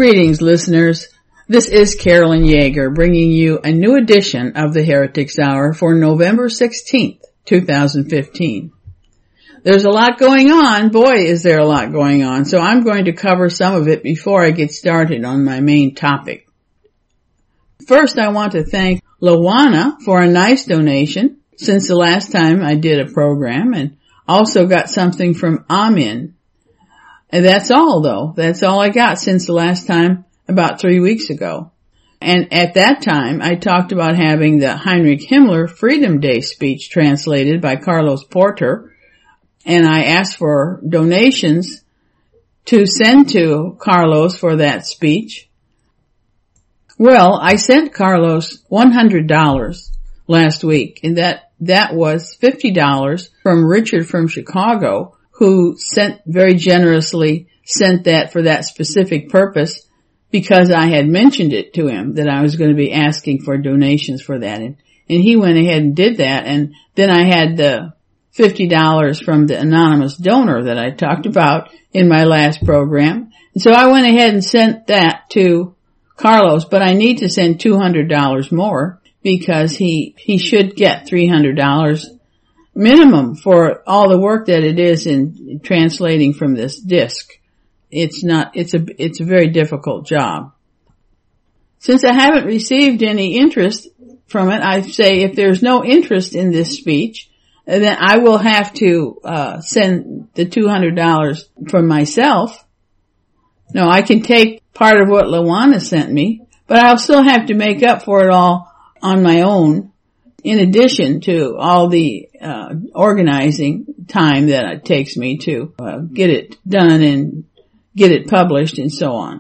Greetings, listeners. This is Carolyn Yeager bringing you a new edition of the Heretics Hour for November 16th, 2015. There's a lot going on. Boy, is there a lot going on. So I'm going to cover some of it before I get started on my main topic. First, I want to thank Lawana for a nice donation since the last time I did a program, and also got something from Amin. And that's all, though. That's all I got since the last time, about 3 weeks ago. And at that time, I talked about having the Heinrich Himmler Freedom Day speech translated by Carlos Porter, and I asked for donations to send to Carlos for that speech. Well, I sent Carlos $100 last week, and that was $50 from Richard from Chicago, who very generously sent that for that specific purpose because I had mentioned it to him that I was going to be asking for donations for that. And he went ahead and did that. And then I had the $50 from the anonymous donor that I talked about in my last program. And so I went ahead and sent that to Carlos, but I need to send $200 more because he should get $300 minimum for all the work that it is in translating from this disc. It's a very difficult job. Since I haven't received any interest from it, I say if there's no interest in this speech, then I will have to send the $200 for myself. No, I can take part of what Lawana sent me, but I'll still have to make up for it all on my own, in addition to all the organizing time that it takes me to get it done and get it published and so on.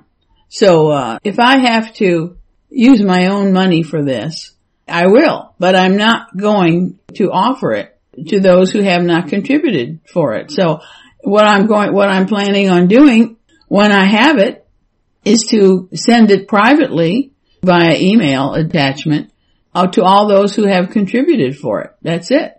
So if I have to use my own money for this, I will, but I'm not going to offer it to those who have not contributed for it. So what I'm planning on doing when I have it is to send it privately via email attachment to all those who have contributed for it. That's it.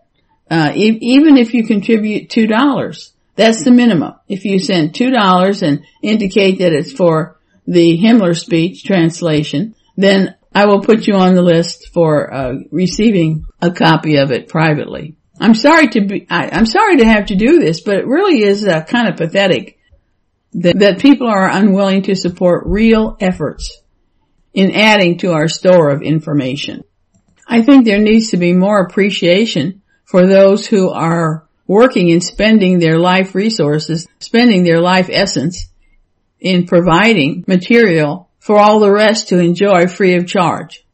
Even if you contribute $2, that's the minimum. If you send $2 and indicate that it's for the Himmler speech translation, then I will put you on the list for receiving a copy of it privately. I'm sorry to have to do this, but it really is kind of pathetic that people are unwilling to support real efforts in adding to our store of information. I think there needs to be more appreciation for those who are working and spending their life resources, spending their life essence in providing material for all the rest to enjoy free of charge.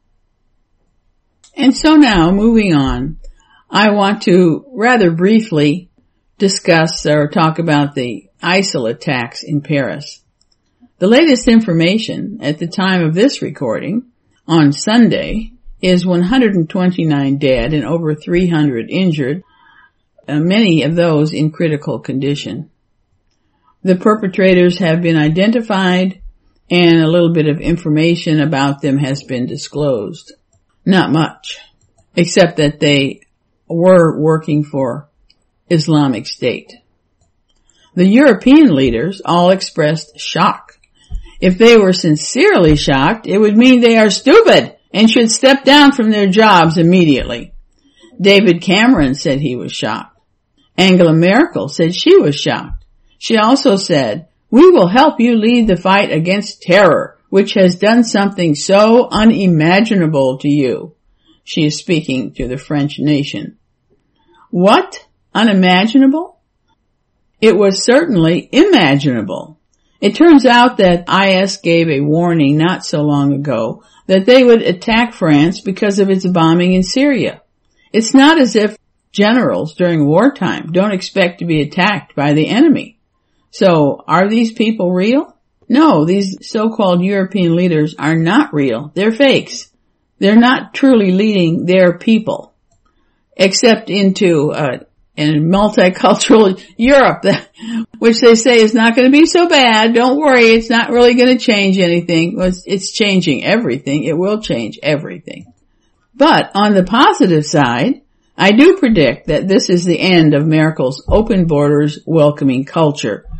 And so now, moving on, I want to rather briefly discuss or talk about the ISIL attacks in Paris. The latest information at the time of this recording on Sunday is 129 dead and over 300 injured, many of those in critical condition. The perpetrators have been identified and a little bit of information about them has been disclosed. Not much, except that they were working for Islamic State. The European leaders all expressed shock. If they were sincerely shocked, it would mean they are stupid and should step down from their jobs immediately. David Cameron said he was shocked. Angela Merkel said she was shocked. She also said, "We will help you lead the fight against terror, which has done something so unimaginable to you." She is speaking to the French nation. What? Unimaginable? It was certainly imaginable. It turns out that IS gave a warning not so long ago that they would attack France because of its bombing in Syria. It's not as if generals during wartime don't expect to be attacked by the enemy. So are these people real? No, these so-called European leaders are not real. They're fakes. They're not truly leading their people, except into a multicultural Europe, which they say is not going to be so bad. Don't worry, it's not really going to change anything. It's changing everything. It will change everything. But on the positive side, I do predict that this is the end of Merkel's open borders welcoming culture,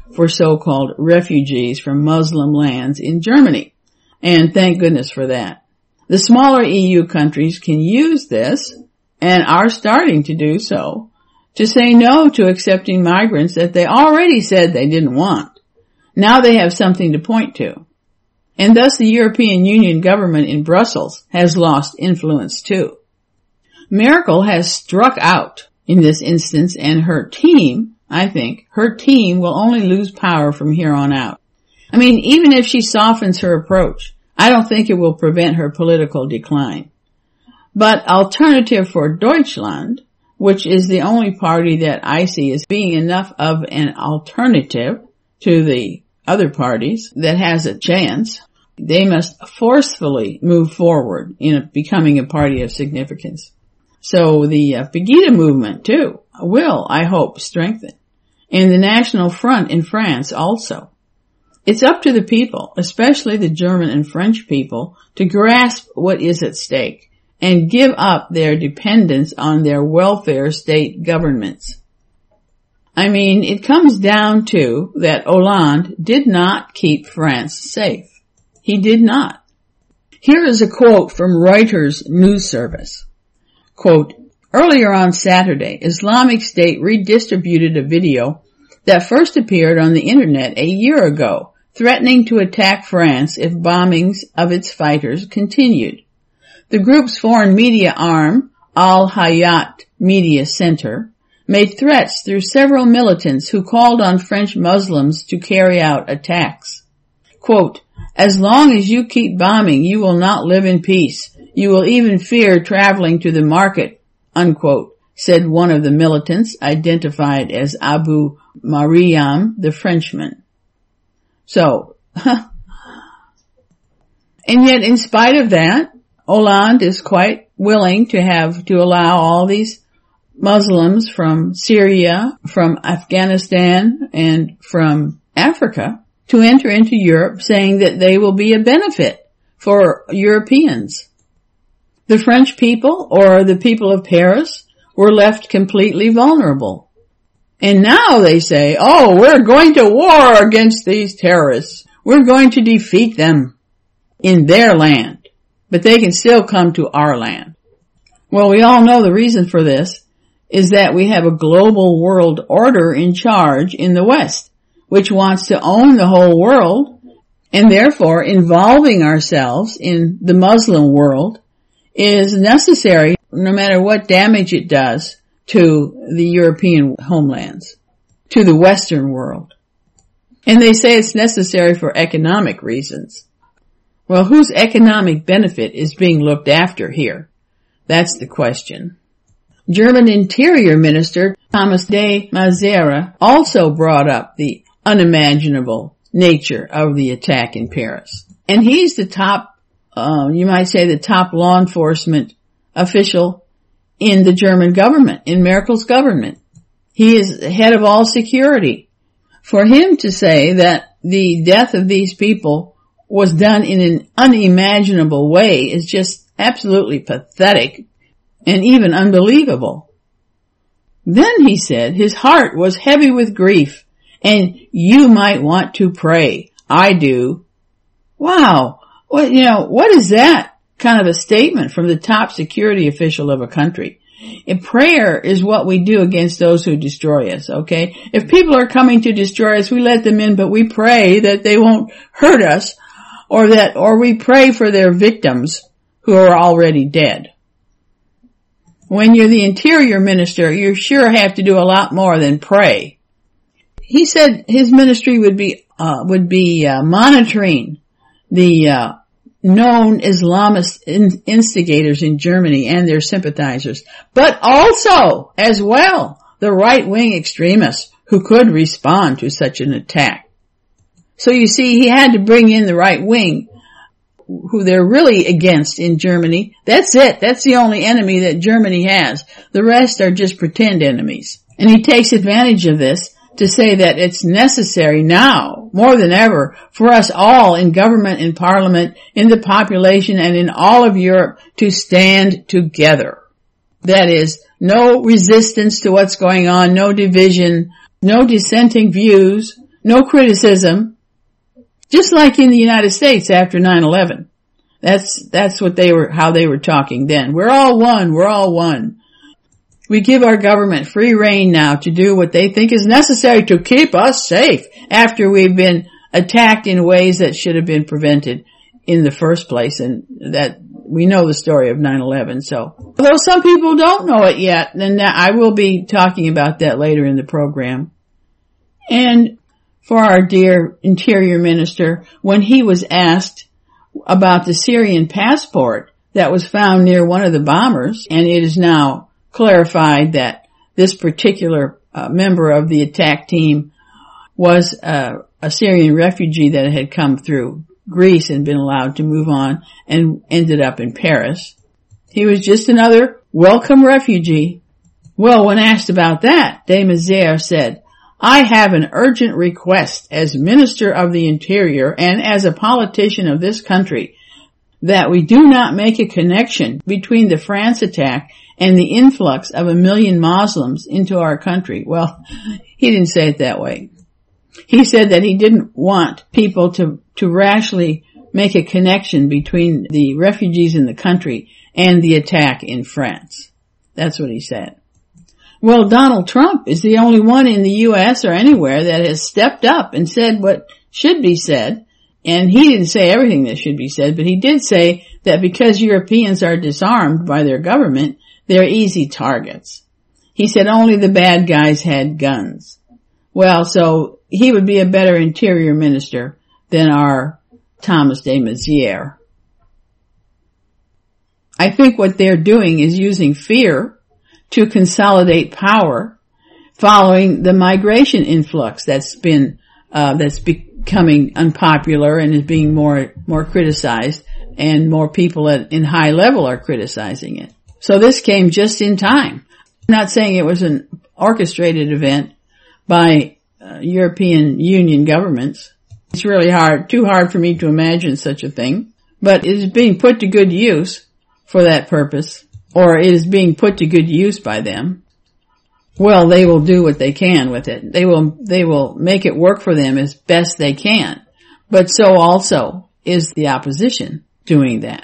for so-called refugees from Muslim lands in Germany. And thank goodness for that. The smaller EU countries can use this, and are starting to do so, to say no to accepting migrants that they already said they didn't want. Now they have something to point to. And thus the European Union government in Brussels has lost influence too. Merkel has struck out in this instance, and her team, I think, her team will only lose power from here on out. I mean, even if she softens her approach, I don't think it will prevent her political decline. But Alternative for Deutschland, which is the only party that I see as being enough of an alternative to the other parties that has a chance, they must forcefully move forward in becoming a party of significance. So the Pegida movement too will, I hope, strengthen. And the National Front in France also. It's up to the people, especially the German and French people, to grasp what is at stake and give up their dependence on their welfare state governments. I mean, it comes down to that Hollande did not keep France safe. He did not. Here is a quote from Reuters news service. Quote, earlier on Saturday, Islamic State redistributed a video that first appeared on the internet a year ago, threatening to attack France if bombings of its fighters continued. The group's foreign media arm, Al Hayat Media Center, made threats through several militants who called on French Muslims to carry out attacks. Quote, as long as you keep bombing, you will not live in peace. You will even fear traveling to the market, unquote, said one of the militants, identified as Abu Mariam, the Frenchman. So, and yet in spite of that, Hollande is quite willing to allow all these Muslims from Syria, from Afghanistan, and from Africa to enter into Europe, saying that they will be a benefit for Europeans. The French people, or the people of Paris, were left completely vulnerable. And now they say, oh, we're going to war against these terrorists. We're going to defeat them in their land. But they can still come to our land. Well, we all know the reason for this is that we have a global world order in charge in the West, which wants to own the whole world, and therefore involving ourselves in the Muslim world is necessary no matter what damage it does to the European homelands, to the Western world. And they say it's necessary for economic reasons. Well, whose economic benefit is being looked after here? That's the question. German Interior Minister Thomas de Maizière also brought up the unimaginable nature of the attack in Paris. And he's the top, you might say the top law enforcement official in the German government, in Merkel's government. He is the head of all security. For him to say that the death of these people was done in an unimaginable way is just absolutely pathetic and even unbelievable. Then he said his heart was heavy with grief and you might want to pray. I do. Wow. Well, what is that kind of a statement from the top security official of a country? And prayer is what we do against those who destroy us, okay? If people are coming to destroy us, we let them in, but we pray that they won't hurt us, or we pray for their victims who are already dead. When you're the interior minister, you sure have to do a lot more than pray. He said his ministry would be monitoring the known Islamist instigators in Germany and their sympathizers, but also, as well, the right-wing extremists who could respond to such an attack. So you see, he had to bring in the right wing, who they're really against in Germany. That's it. That's the only enemy that Germany has. The rest are just pretend enemies. And he takes advantage of this to say that it's necessary now, more than ever, for us all in government, in parliament, in the population, and in all of Europe to stand together. That is, no resistance to what's going on, no division, no dissenting views, no criticism, just like in the United States after 9/11. That's what how they were talking then. We're all one, we're all one. We give our government free rein now to do what they think is necessary to keep us safe after we've been attacked in ways that should have been prevented in the first place, and that we know the story of 9/11. So, although some people don't know it yet, then I will be talking about that later in the program. And for our dear Interior Minister, when he was asked about the Syrian passport that was found near one of the bombers, and it is now clarified that this particular member of the attack team was a Syrian refugee that had come through Greece and been allowed to move on and ended up in Paris. He was just another welcome refugee. Well, when asked about that, de Maizière said, "I have an urgent request as Minister of the Interior and as a politician of this country that we do not make a connection between the France attack and the influx of 1 million Muslims into our country." Well, he didn't say it that way. He said that he didn't want people to rashly make a connection between the refugees in the country and the attack in France. That's what he said. Well, Donald Trump is the only one in the U.S. or anywhere that has stepped up and said what should be said. And he didn't say everything that should be said, but he did say that because Europeans are disarmed by their government, they're easy targets. He said only the bad guys had guns. Well, so he would be a better Interior Minister than our Thomas de Maizière. I think what they're doing is using fear to consolidate power following the migration influx that's becoming unpopular and is being more criticized, and more people in high level are criticizing it. So this came just in time. I'm not saying it was an orchestrated event by European Union governments. It's really too hard for me to imagine such a thing, but it is being put to good use for that purpose, or it is being put to good use by them. Well, they will do what they can with it. They will make it work for them as best they can. But so also is the opposition doing that.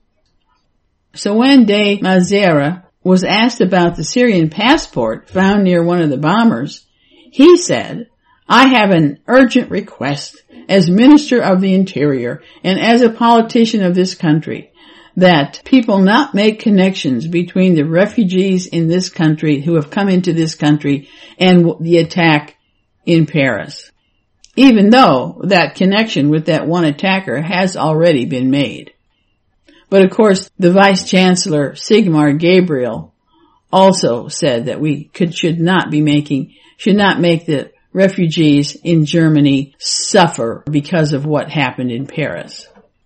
So when de Maizière was asked about the Syrian passport found near one of the bombers, he said, "I have an urgent request as Minister of the Interior and as a politician of this country that people not make connections between the refugees in this country who have come into this country and the attack in Paris, even though that connection with that one attacker has already been made." But of course, the Vice Chancellor Sigmar Gabriel also said that we should not make the refugees in Germany suffer because of what happened in Paris.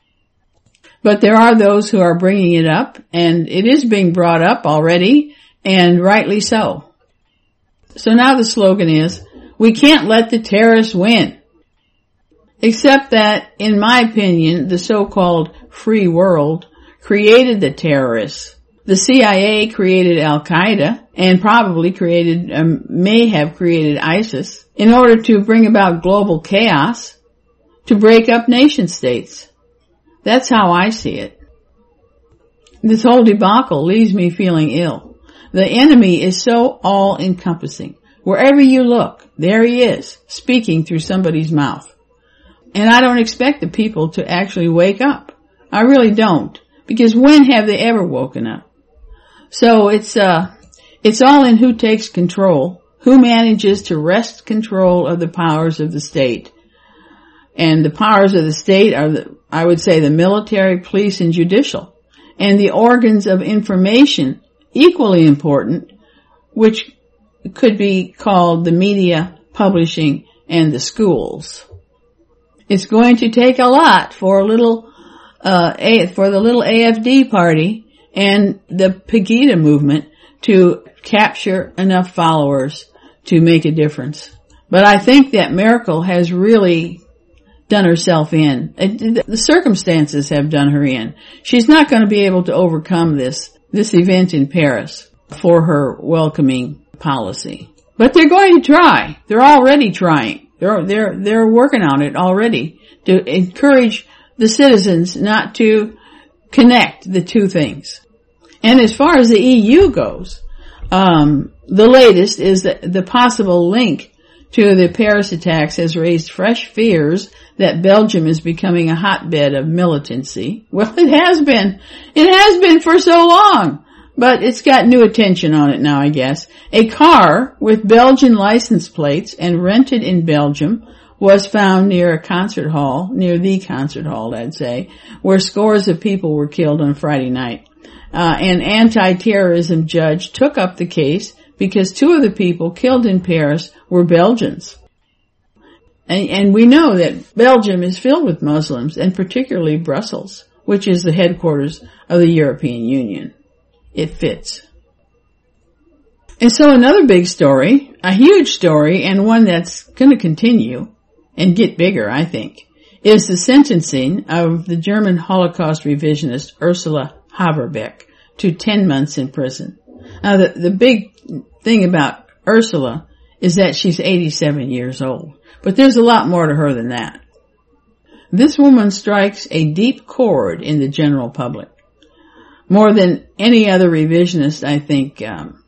But there are those who are bringing it up, and it is being brought up already, and rightly so. So now the slogan is, we can't let the terrorists win. Except that, in my opinion, the so-called free world created the terrorists. The CIA created Al-Qaeda and probably may have created ISIS in order to bring about global chaos, to break up nation states. That's how I see it. This whole debacle leaves me feeling ill. The enemy is so all-encompassing. Wherever you look, there he is, speaking through somebody's mouth. And I don't expect the people to actually wake up. I really don't. Because when have they ever woken up? So it's all in who takes control, who manages to wrest control of the powers of the state. And the powers of the state are, I would say, the military, police, and judicial. And the organs of information, equally important, which could be called the media, publishing, and the schools. It's going to take a lot for the little AFD party and the Pegida movement to capture enough followers to make a difference. But I think that Merkel has really done herself in. The circumstances have done her in. She's not going to be able to overcome this event in Paris for her welcoming policy. But they're going to try. They're already trying. They're working on it already to encourage the citizens not to connect the two things. And as far as the EU goes, the latest is that the possible link to the Paris attacks has raised fresh fears that Belgium is becoming a hotbed of militancy. Well, it has been. It has been for so long. But it's got new attention on it now, I guess. A car with Belgian license plates and rented in Belgium was found near the concert hall, I'd say, where scores of people were killed on Friday night. An anti-terrorism judge took up the case because two of the people killed in Paris were Belgians. And we know that Belgium is filled with Muslims, and particularly Brussels, which is the headquarters of the European Union. It fits. And so another big story, a huge story, and one that's going to continue and get bigger, I think, is the sentencing of the German Holocaust revisionist Ursula Haberbeck to 10 months in prison. Now, the big thing about Ursula is that she's 87 years old, but there's a lot more to her than that. This woman strikes a deep chord in the general public. More than any other revisionist, I think,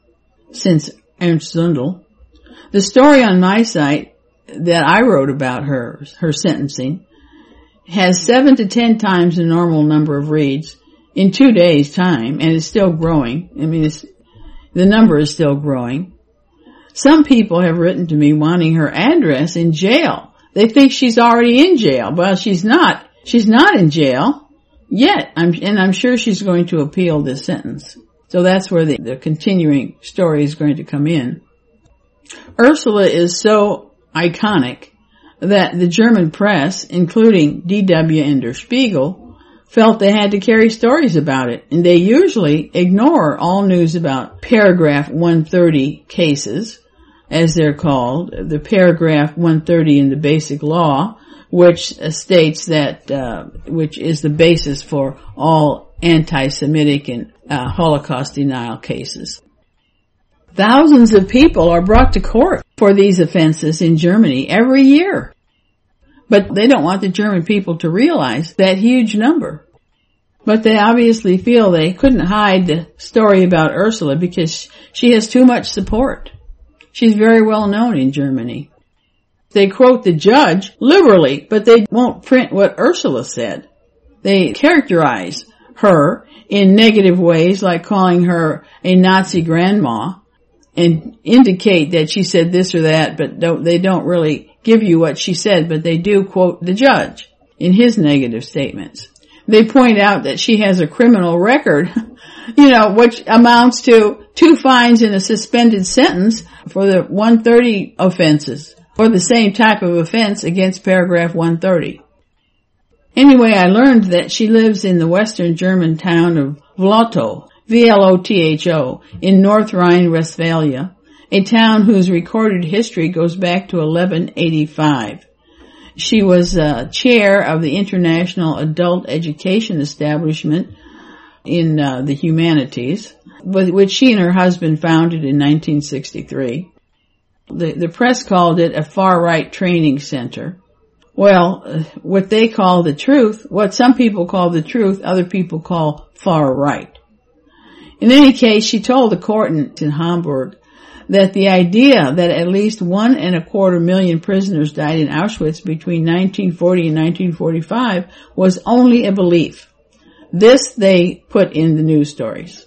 since Ernst Zundel. The story on my site that I wrote about her sentencing has 7 to 10 times the normal number of reads in 2 days' time, and it's still growing. I mean, the number is still growing. Some people have written to me wanting her address in jail. They think she's already in jail. Well, she's not. She's not in jail. Yet, I'm sure she's going to appeal this sentence. So that's where the continuing story is going to come in. Ursula is so iconic that the German press, including DW and Der Spiegel, felt they had to carry stories about it. And they usually ignore all news about paragraph 130 cases, as they're called, the paragraph 130 in the Basic Law, which states that, which is the basis for all anti-Semitic and Holocaust denial cases. Thousands of people are brought to court for these offenses in Germany every year. But they don't want the German people to realize that huge number. But they obviously feel they couldn't hide the story about Ursula because she has too much support. She's very well known in Germany. They quote the judge liberally, but they won't print what Ursula said. They characterize her in negative ways, like calling her a Nazi grandma, and indicate that she said this or that, but they don't really give you what she said, but they do quote the judge in his negative statements. They point out that she has a criminal record, which amounts to 2 fines and a suspended sentence for the 130 offenses, or the same type of offense against paragraph 130. Anyway, I learned that she lives in the western German town of Vlotho, V-L-O-T-H-O, in North Rhine-Westphalia, a town whose recorded history goes back to 1185. She was chair of the International Adult Education Establishment in the Humanities, which she and her husband founded in 1963. The press called it a far-right training center. Well, what they call the truth, what some people call the truth, other people call far-right. In any case, she told the court in Hamburg that the idea that at least 1.25 million prisoners died in Auschwitz between 1940 and 1945 was only a belief. This they put in the news stories.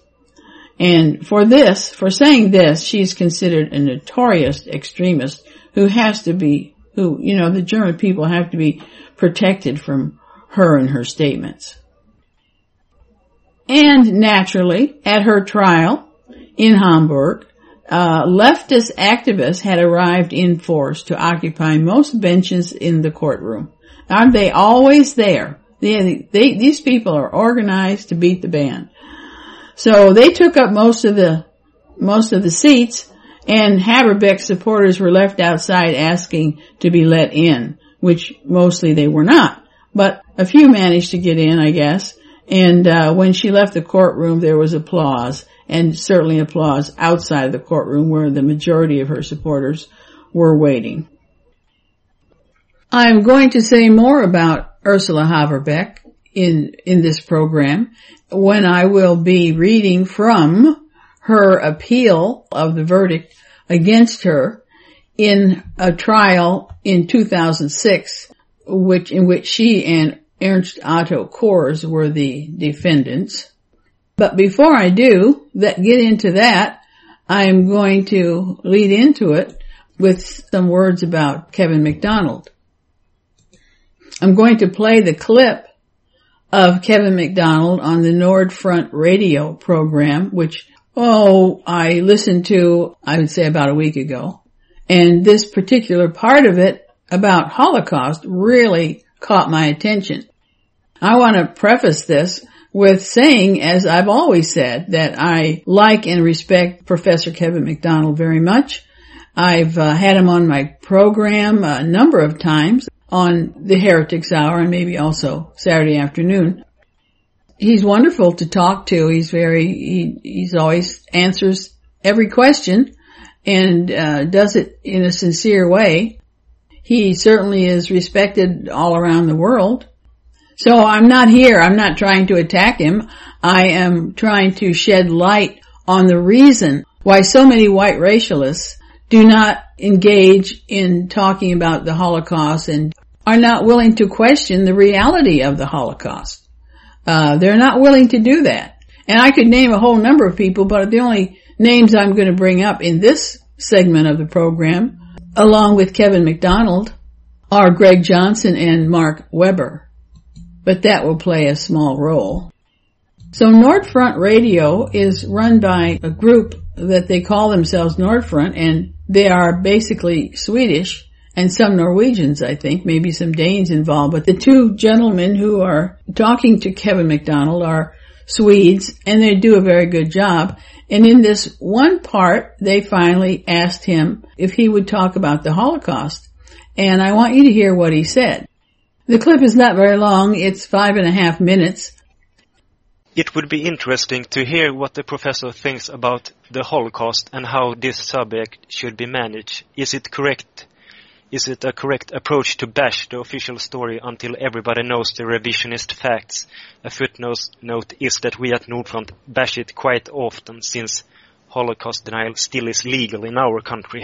And for saying this, she's considered a notorious extremist the German people have to be protected from her and her statements. And naturally, at her trial in Hamburg, leftist activists had arrived in force to occupy most benches in the courtroom. Aren't they always there? These people are organized to beat the band. So they took up most of the seats, and Haberbeck supporters were left outside asking to be let in, which mostly they were not. But a few managed to get in, I guess. And when she left the courtroom, there was applause, and certainly applause outside the courtroom where the majority of her supporters were waiting. I'm going to say more about Ursula Haverbeck in this program when I will be reading from her appeal of the verdict against her in a trial in 2006, in which she and Ernst Otto Kors were the defendants. But before I do get into that, I'm going to lead into it with some words about Kevin MacDonald. I'm going to play the clip of Kevin MacDonald on the Nordfront radio program, which, I listened to, I would say about a week ago. And this particular part of it about Holocaust really caught my attention. I want to preface this with saying, as I've always said, that I like and respect Professor Kevin MacDonald very much. I've had him on my program a number of times on the Heretics Hour and maybe also Saturday afternoon. He's wonderful to talk to. He's always answers every question and does it in a sincere way. He certainly is respected all around the world. So I'm not trying to attack him. I am trying to shed light on the reason why so many white racialists do not engage in talking about the Holocaust and are not willing to question the reality of the Holocaust. They're not willing to do that. And I could name a whole number of people, but the only names I'm going to bring up in this segment of the program, along with Kevin MacDonald, are Greg Johnson and Mark Weber. But that will play a small role. So Nordfront Radio is run by a group that they call themselves Nordfront, and they are basically Swedish and some Norwegians, I think, maybe some Danes involved. But the two gentlemen who are talking to Kevin MacDonald are Swedes, and they do a very good job. And in this one part, they finally asked him if he would talk about the Holocaust. And I want you to hear what he said. The clip is not very long. It's 5.5 minutes. It would be interesting to hear what the professor thinks about the Holocaust and how this subject should be managed. Is it correct? Is it a correct approach to bash the official story until everybody knows the revisionist facts? A footnote is that we at Nordfront bash it quite often since Holocaust denial still is legal in our country.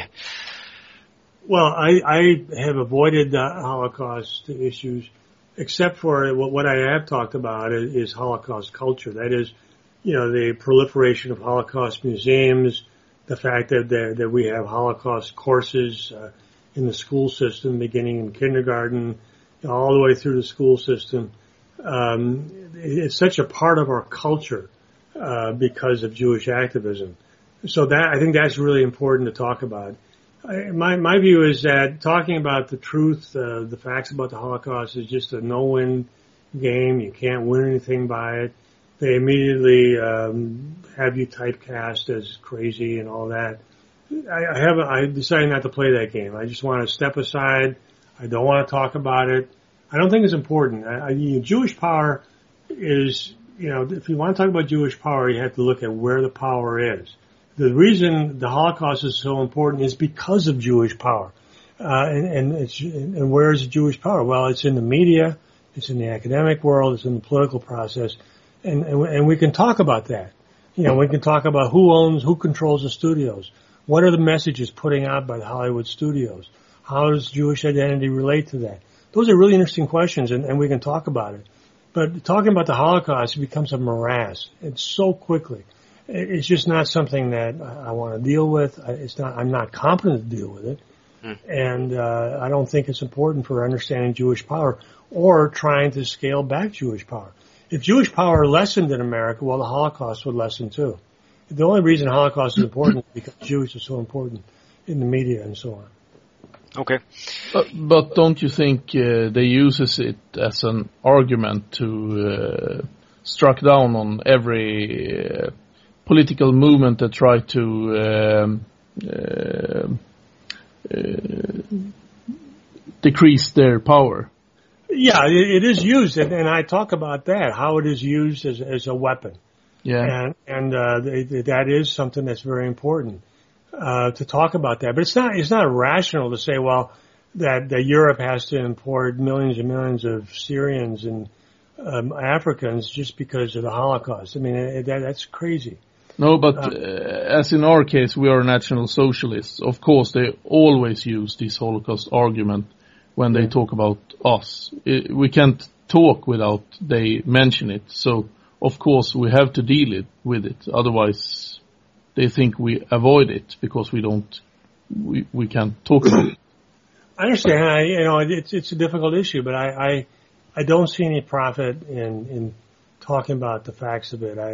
Well, I have avoided the Holocaust issues, except for what I have talked about is Holocaust culture. That is, the proliferation of Holocaust museums, the fact that we have Holocaust courses in the school system, beginning in kindergarten, all the way through the school system. It's such a part of our culture because of Jewish activism. So I think that's really important to talk about. My view is that talking about the truth, the facts about the Holocaust is just a no-win game. You can't win anything by it. They immediately have you typecast as crazy and all that. I decided not to play that game. I just want to step aside. I don't want to talk about it. I don't think it's important. Jewish power is, if you want to talk about Jewish power, you have to look at where the power is. The reason the Holocaust is so important is because of Jewish power. And where is Jewish power? Well, it's in the media, it's in the academic world, it's in the political process, and we can talk about that. We can talk about who controls the studios. What are the messages putting out by the Hollywood studios? How does Jewish identity relate to that? Those are really interesting questions, and we can talk about it. But talking about the Holocaust becomes a morass. It's so quickly. It's just not something that I want to deal with. I'm not competent to deal with it. And I don't think it's important for understanding Jewish power or trying to scale back Jewish power. If Jewish power lessened in America, well, the Holocaust would lessen too. The only reason Holocaust is important is because Jews are so important in the media and so on. Okay. But don't you think they uses it as an argument to strike down on every political movement that try to decrease their power? Yeah, it is used, and I talk about that, how it is used as a weapon. Yeah, and that is something that's very important to talk about that. But it's not rational to say, well, that Europe has to import millions and millions of Syrians and Africans just because of the Holocaust. I mean, that's crazy. No, but as in our case, we are National Socialists. Of course, they always use this Holocaust argument when they talk about us. We can't talk without they mention it. So, of course, we have to deal with it. Otherwise, they think we avoid it because we can't talk about it. I understand. It's a difficult issue, but I don't see any profit in talking about the facts of it.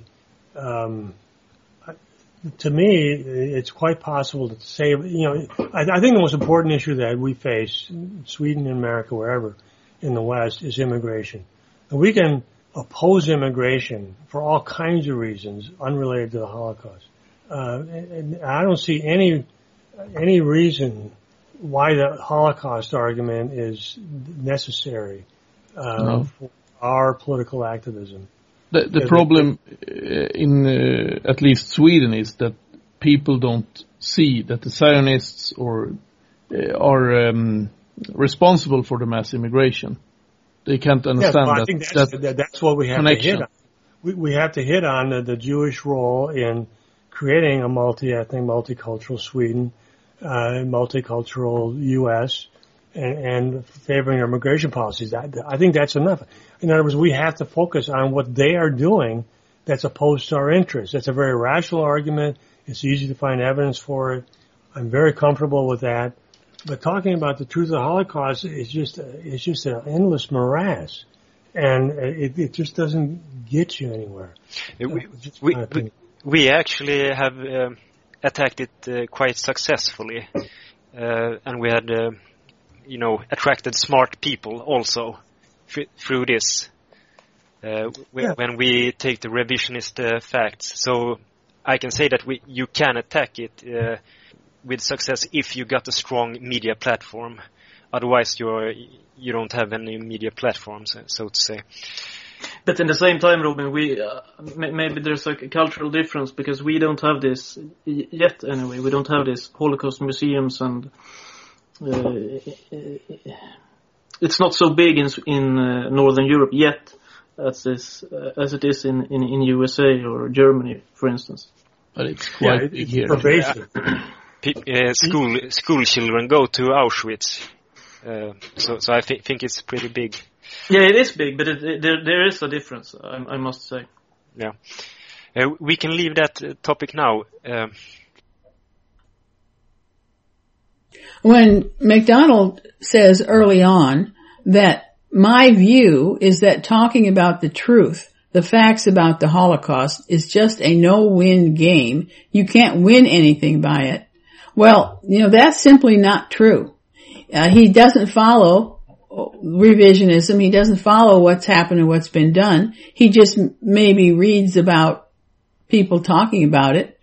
To me, it's quite possible to say, I think the most important issue that we face, Sweden, America, wherever in the West, is immigration. And we can oppose immigration for all kinds of reasons unrelated to the Holocaust. And I don't see any reason why the Holocaust argument is necessary for our political activism. The problem in at least Sweden is that people don't see that the Zionists are responsible for the mass immigration. They can't understand I think that's what we have connection. to hit on. We have to hit on the Jewish role in creating a multi-ethnic, multicultural Sweden, multicultural U.S., and favoring immigration policies. I think that's enough. In other words, we have to focus on what they are doing that's opposed to our interests. That's a very rational argument. It's easy to find evidence for it. I'm very comfortable with that. But talking about the truth of the Holocaust is just an endless morass. And it just doesn't get you anywhere. We actually have attacked it quite successfully. And we had attracted smart people also through this when we take the revisionist facts. So I can say that you can attack it with success if you got a strong media platform. Otherwise, you don't have any media platforms, so to say. But in the same time, Robin, we maybe there's like a cultural difference because we don't have this yet. Anyway, we don't have this Holocaust museums and. It's not so big in Northern Europe yet as it is in USA or Germany, for instance. But it's quite big here. School children go to Auschwitz, so I think it's pretty big. Yeah, it is big, but there is a difference, I must say. Yeah, we can leave that topic now. When MacDonald says early on that my view is that talking about the truth, the facts about the Holocaust, is just a no-win game. You can't win anything by it. Well, that's simply not true. He doesn't follow revisionism. He doesn't follow what's happened and what's been done. He just maybe reads about people talking about it.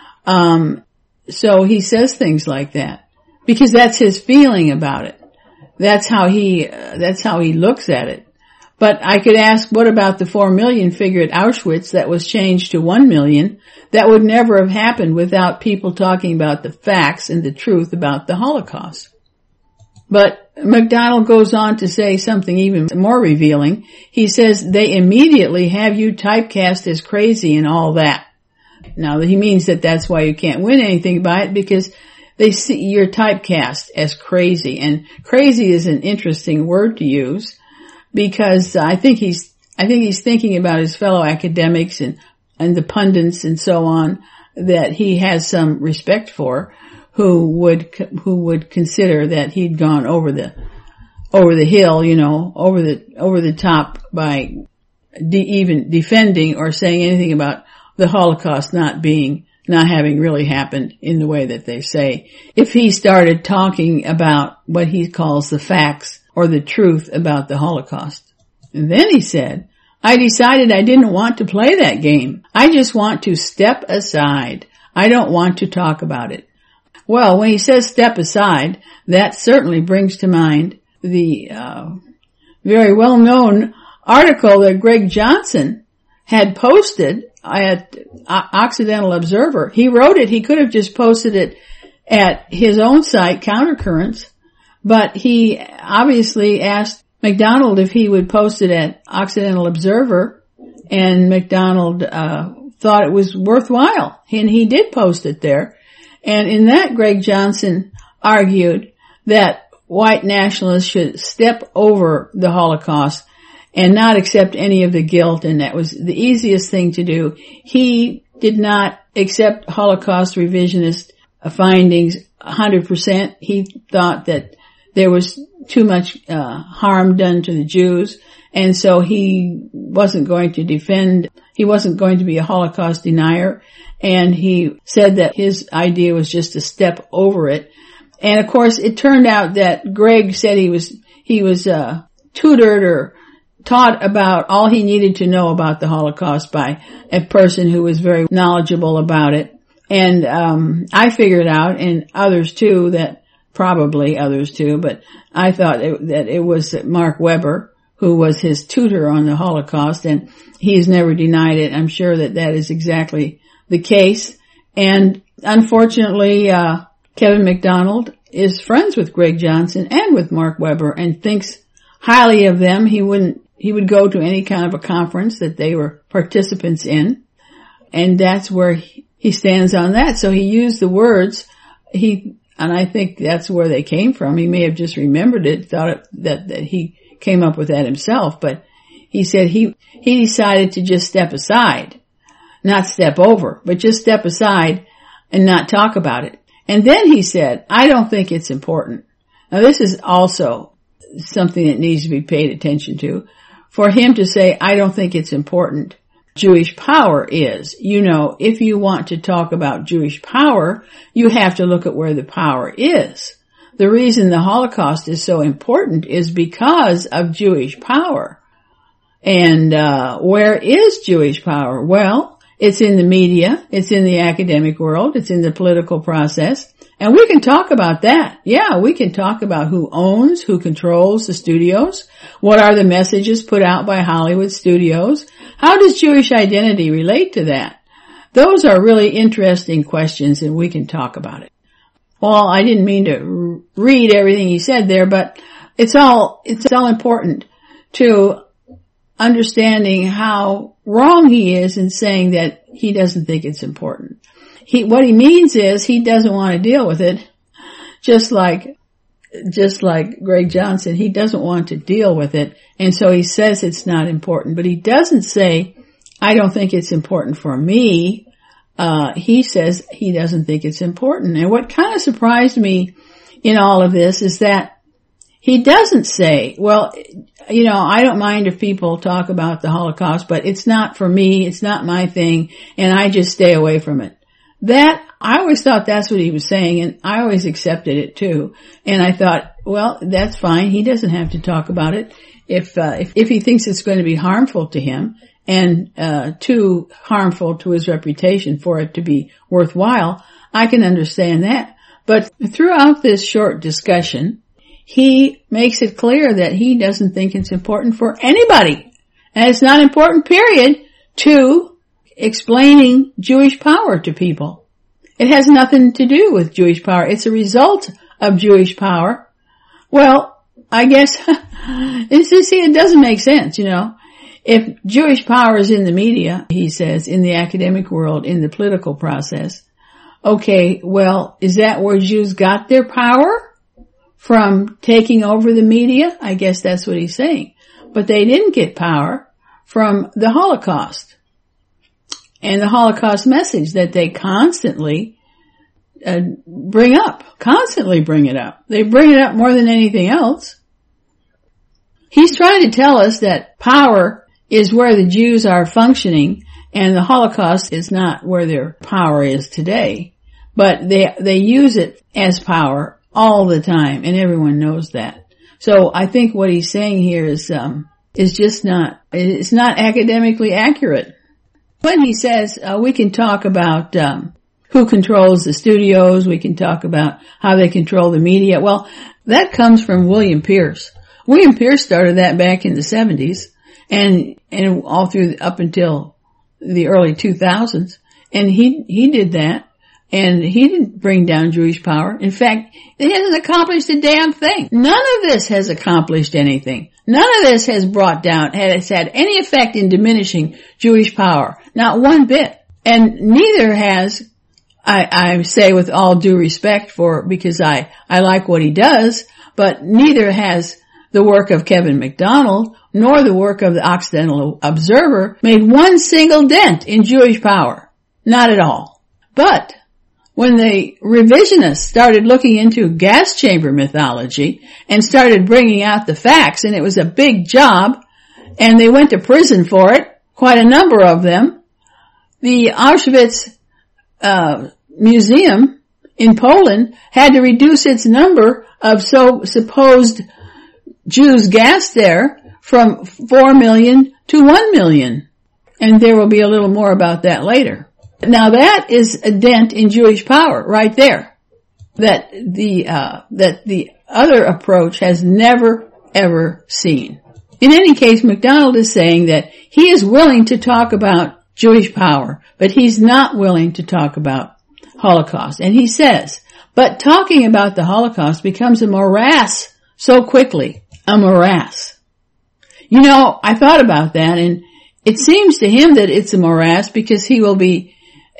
So he says things like that. Because that's his feeling about it. That's how he looks at it. But I could ask, what about the 4 million figure at Auschwitz that was changed to 1 million? That would never have happened without people talking about the facts and the truth about the Holocaust. But MacDonald goes on to say something even more revealing. He says they immediately have you typecast as crazy and all that. Now, he means that that's why you can't win anything by it, because they see you're typecast as crazy, and crazy is an interesting word to use because I think he's thinking about his fellow academics and the pundits and so on that he has some respect for, who would consider that he'd gone over the hill, over the top by even defending or saying anything about the Holocaust not having really happened in the way that they say. If he started talking about what he calls the facts or the truth about the Holocaust. And then he said, I decided I didn't want to play that game. I just want to step aside. I don't want to talk about it. Well, when he says step aside, that certainly brings to mind the very well-known article that Greg Johnson had posted at Occidental Observer. He wrote it. He could have just posted it at his own site, Countercurrents, but he obviously asked MacDonald if he would post it at Occidental Observer, and MacDonald thought it was worthwhile, and he did post it there. And in that, Greg Johnson argued that white nationalists should step over the Holocaust and not accept any of the guilt, and that was the easiest thing to do. He did not accept Holocaust revisionist findings 100%. He thought that there was too much harm done to the Jews, and so he wasn't going to he wasn't going to be a Holocaust denier, and he said that his idea was just to step over it. And of course, it turned out that Greg said he was tutored or taught about all he needed to know about the Holocaust by a person who was very knowledgeable about it. And I figured out, and others too, probably others too, but I thought that it was Mark Weber who was his tutor on the Holocaust, and he's never denied it. I'm sure that is exactly the case. And unfortunately, Kevin MacDonald is friends with Greg Johnson and with Mark Weber and thinks highly of them. He would go to any kind of a conference that they were participants in, and that's where he stands on that. So he used the words, and I think that's where they came from. He may have just remembered it, thought that he came up with that himself, but he said he decided to just step aside, not step over, but just step aside and not talk about it. And then he said, I don't think it's important. Now this is also something that needs to be paid attention to. For him to say, I don't think it's important, Jewish power is. If you want to talk about Jewish power, you have to look at where the power is. The reason the Holocaust is so important is because of Jewish power. And where is Jewish power? Well, it's in the media, it's in the academic world, it's in the political process, and we can talk about that. Yeah, we can talk about who owns, who controls the studios, what are the messages put out by Hollywood studios, how does Jewish identity relate to that? Those are really interesting questions, and we can talk about it. Well, I didn't mean to read everything he said there, but it's all important to understanding how wrong he is in saying that he doesn't think it's important. What he means is he doesn't want to deal with it, just like Greg Johnson. He doesn't want to deal with it, and so he says it's not important. But he doesn't say, I don't think it's important for me. He says he doesn't think it's important. And what kind of surprised me in all of this is that he doesn't say, well, I don't mind if people talk about the Holocaust, but it's not for me, it's not my thing, and I just stay away from it. I always thought that's what he was saying, and I always accepted it too. And I thought, well, that's fine. He doesn't have to talk about it if he thinks it's going to be harmful to him and too harmful to his reputation for it to be worthwhile. I can understand that. But throughout this short discussion, he makes it clear that he doesn't think it's important for anybody. And it's not important, period, to explaining Jewish power to people. It has nothing to do with Jewish power. It's a result of Jewish power. Well, I guess, it doesn't make sense, If Jewish power is in the media, he says, in the academic world, in the political process, okay, well, is that where Jews got their power? From taking over the media? I guess that's what he's saying. But they didn't get power from the Holocaust and the Holocaust message that they constantly bring up. Constantly bring it up. They bring it up more than anything else. He's trying to tell us that power is where the Jews are functioning, and the Holocaust is not where their power is today. But they use it as power all the time, and everyone knows that. So I think what he's saying here is just it's not academically accurate. When he says, we can talk about, who controls the studios, we can talk about how they control the media. Well, that comes from William Pierce. William Pierce started that back in the 70s and all through up until the early 2000s. And he did that. And he didn't bring down Jewish power. In fact, it hasn't accomplished a damn thing. None of this has accomplished anything. None of this has has had any effect in diminishing Jewish power. Not one bit. And neither has, I say with all due respect because I like what he does, but neither has the work of Kevin MacDonald nor the work of the Occidental Observer made one single dent in Jewish power. Not at all. But when the revisionists started looking into gas chamber mythology and started bringing out the facts, and it was a big job, and they went to prison for it, quite a number of them, the Auschwitz museum in Poland had to reduce its number of supposed Jews gassed there from 4 million to 1 million. And there will be a little more about that later. Now that is a dent in Jewish power right there. That the other approach has never ever seen. In any case, MacDonald is saying that he is willing to talk about Jewish power, but he's not willing to talk about Holocaust. And he says, but talking about the Holocaust becomes a morass so quickly. A morass. You know, I thought about that, and it seems to him that it's a morass because he will be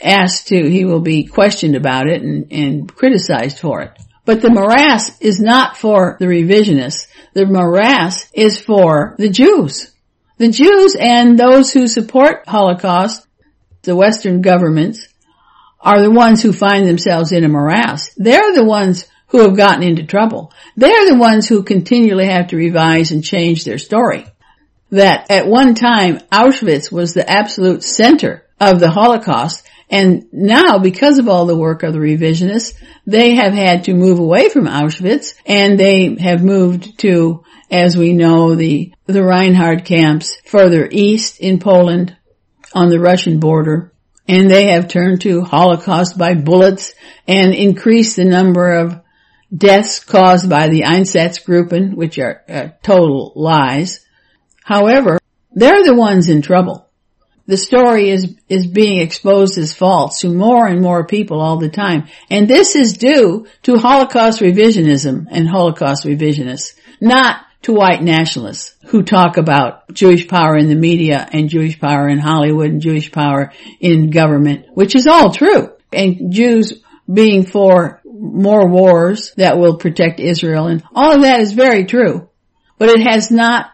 questioned about it and criticized for it. But the morass is not for the revisionists. The morass is for the Jews. The Jews and those who support Holocaust, the Western governments, are the ones who find themselves in a morass. They're the ones who have gotten into trouble. They're the ones who continually have to revise and change their story. That at one time, Auschwitz was the absolute center of the Holocaust, and now, because of all the work of the revisionists, they have had to move away from Auschwitz, and they have moved to, as we know, the Reinhard camps further east in Poland on the Russian border, and they have turned to Holocaust by bullets and increased the number of deaths caused by the Einsatzgruppen, which are total lies. However, they're the ones in trouble. The story is being exposed as false to more and more people all the time. And this is due to Holocaust revisionism and Holocaust revisionists, not to white nationalists who talk about Jewish power in the media and Jewish power in Hollywood and Jewish power in government, which is all true. And Jews being for more wars that will protect Israel, and all of that is very true. But it has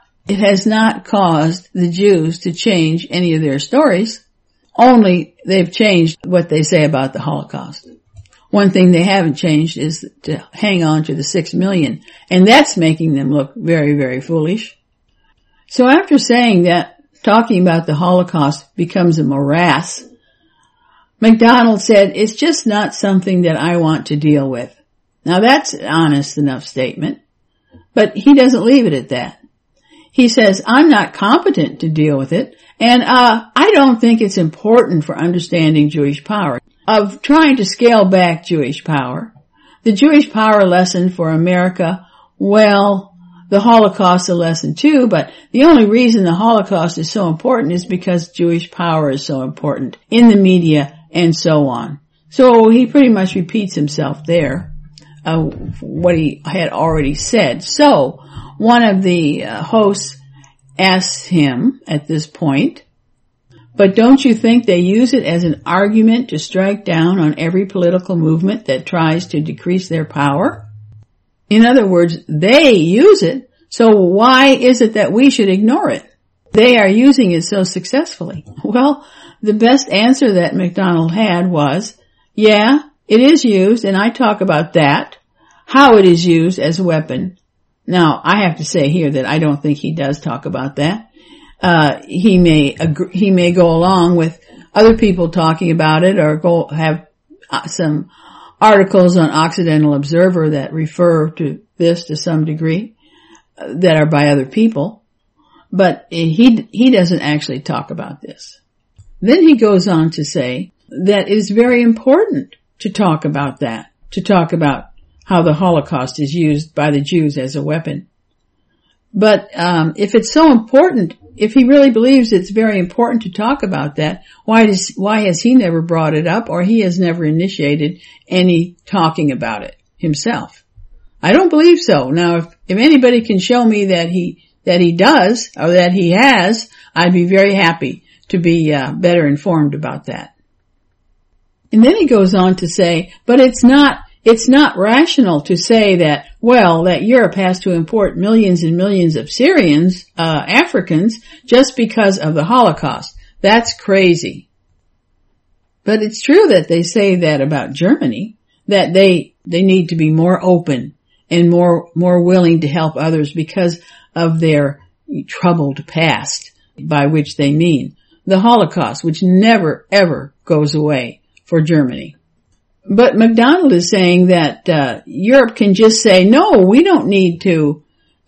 not caused the Jews to change any of their stories. Only they've changed what they say about the Holocaust. One thing they haven't changed is to hang on to the 6 million, and that's making them look very, very foolish. So after saying that talking about the Holocaust becomes a morass, MacDonald said, it's just not something that I want to deal with. Now that's an honest enough statement, but he doesn't leave it at that. He says, I'm not competent to deal with it, and I don't think it's important for understanding Jewish power. Of trying to scale back Jewish power, the Jewish power lesson for America, well, the Holocaust is a lesson too, but the only reason the Holocaust is so important is because Jewish power is so important in the media and so on. So he pretty much repeats himself there, what he had already said. So one of the hosts asks him at this point, but don't you think they use it as an argument to strike down on every political movement that tries to decrease their power? In other words, they use it, so why is it that we should ignore it? They are using it so successfully. Well, the best answer that MacDonald had was, yeah, it is used, and I talk about that, how it is used as a weapon. Now, I have to say here that I don't think he does talk about that. He may go along with other people talking about it, or go have some articles on Occidental Observer that refer to this to some degree, that are by other people. But he doesn't actually talk about this. Then he goes on to say that it is very important to talk about that, to talk about how the Holocaust is used by the Jews as a weapon. But if it's so important if he really believes it's very important to talk about that, why has he never brought it up, or he has never initiated any talking about it himself? I don't believe so. Now, if anybody can show me that he does, or that he has, I'd be very happy to be better informed about that. And then he goes on to say, but it's not rational to say that, well, that Europe has to import millions and millions of Syrians, Africans, just because of the Holocaust. That's crazy. But it's true that they say that about Germany, that they need to be more open and more willing to help others because of their troubled past, by which they mean the Holocaust, which never ever goes away for Germany. But MacDonald is saying that Europe can just say, no, we don't need to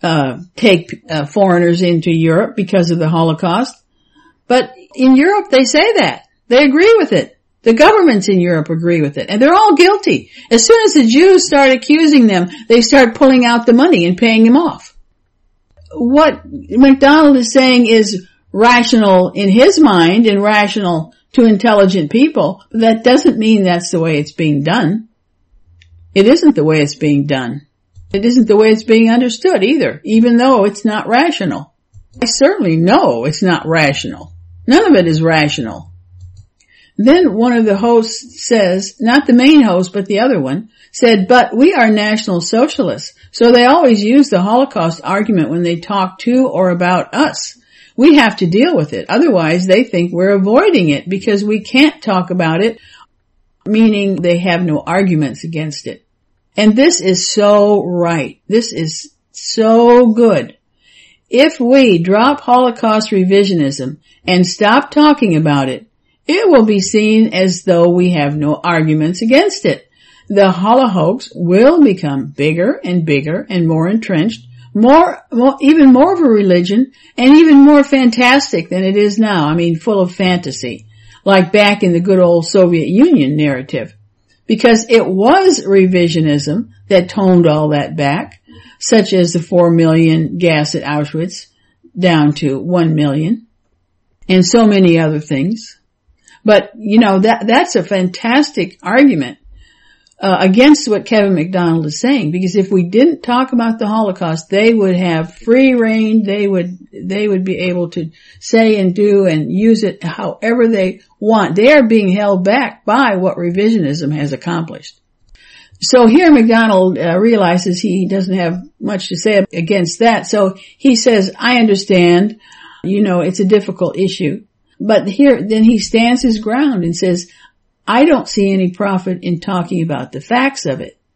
take foreigners into Europe because of the Holocaust. But in Europe they say that. They agree with it. The governments in Europe agree with it. And they're all guilty. As soon as the Jews start accusing them, they start pulling out the money and paying them off. What MacDonald is saying is rational in his mind and rational to intelligent people, but that doesn't mean that's the way it's being done. It isn't the way it's being done. It isn't the way it's being understood either, even though it's not rational. I certainly know it's not rational. None of it is rational. Then one of the hosts says, not the main host, but the other one, said, but we are National Socialists, so they always use the Holocaust argument when they talk to or about us. We have to deal with it. Otherwise, they think we're avoiding it because we can't talk about it, meaning they have no arguments against it. And this is so right. This is so good. If we drop Holocaust revisionism and stop talking about it, it will be seen as though we have no arguments against it. The Holocaust will become bigger and bigger and more entrenched, even more of a religion, and even more fantastic than it is now. I mean, full of fantasy, like back in the good old Soviet Union narrative. Because it was revisionism that toned all that back, such as the 4 million gas at Auschwitz down to 1 million, and so many other things. But, that's a fantastic argument against what Kevin MacDonald is saying, because if we didn't talk about the Holocaust, they would have free reign. They would be able to say and do and use it however they want. They are being held back by what revisionism has accomplished. So here MacDonald realizes he doesn't have much to say against that. So he says, I understand, it's a difficult issue. But then he stands his ground and says, I don't see any profit in talking about the facts of it.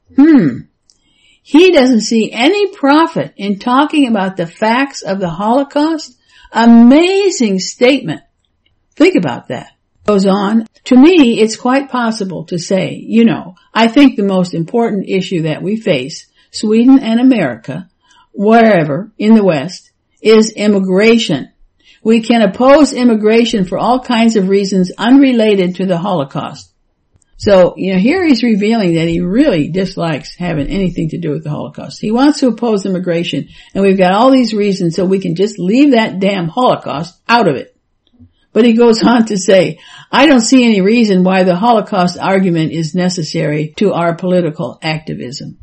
He doesn't see any profit in talking about the facts of the Holocaust? Amazing statement. Think about that. Goes on, to me, it's quite possible to say, I think the most important issue that we face, Sweden and America, wherever in the West, is immigration. We can oppose immigration for all kinds of reasons unrelated to the Holocaust. So, here he's revealing that he really dislikes having anything to do with the Holocaust. He wants to oppose immigration, and we've got all these reasons so we can just leave that damn Holocaust out of it. But he goes on to say, I don't see any reason why the Holocaust argument is necessary to our political activism.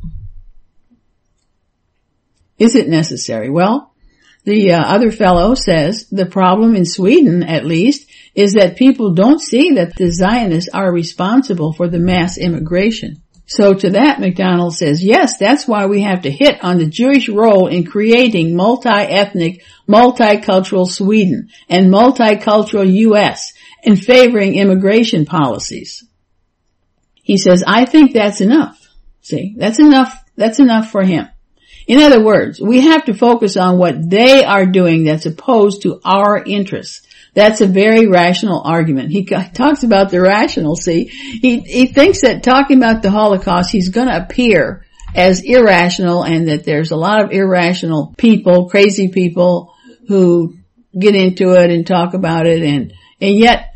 Is it necessary? Well, the other fellow says the problem in Sweden, at least, is that people don't see that the Zionists are responsible for the mass immigration. So to that, MacDonald says, yes, that's why we have to hit on the Jewish role in creating multi-ethnic, multicultural Sweden and multicultural U.S. and favoring immigration policies. He says, I think that's enough. See, that's enough for him. In other words, we have to focus on what they are doing that's opposed to our interests. That's a very rational argument. He talks about the rational, see. He thinks that talking about the Holocaust, he's going to appear as irrational and that there's a lot of irrational people, crazy people who get into it and talk about it and yet,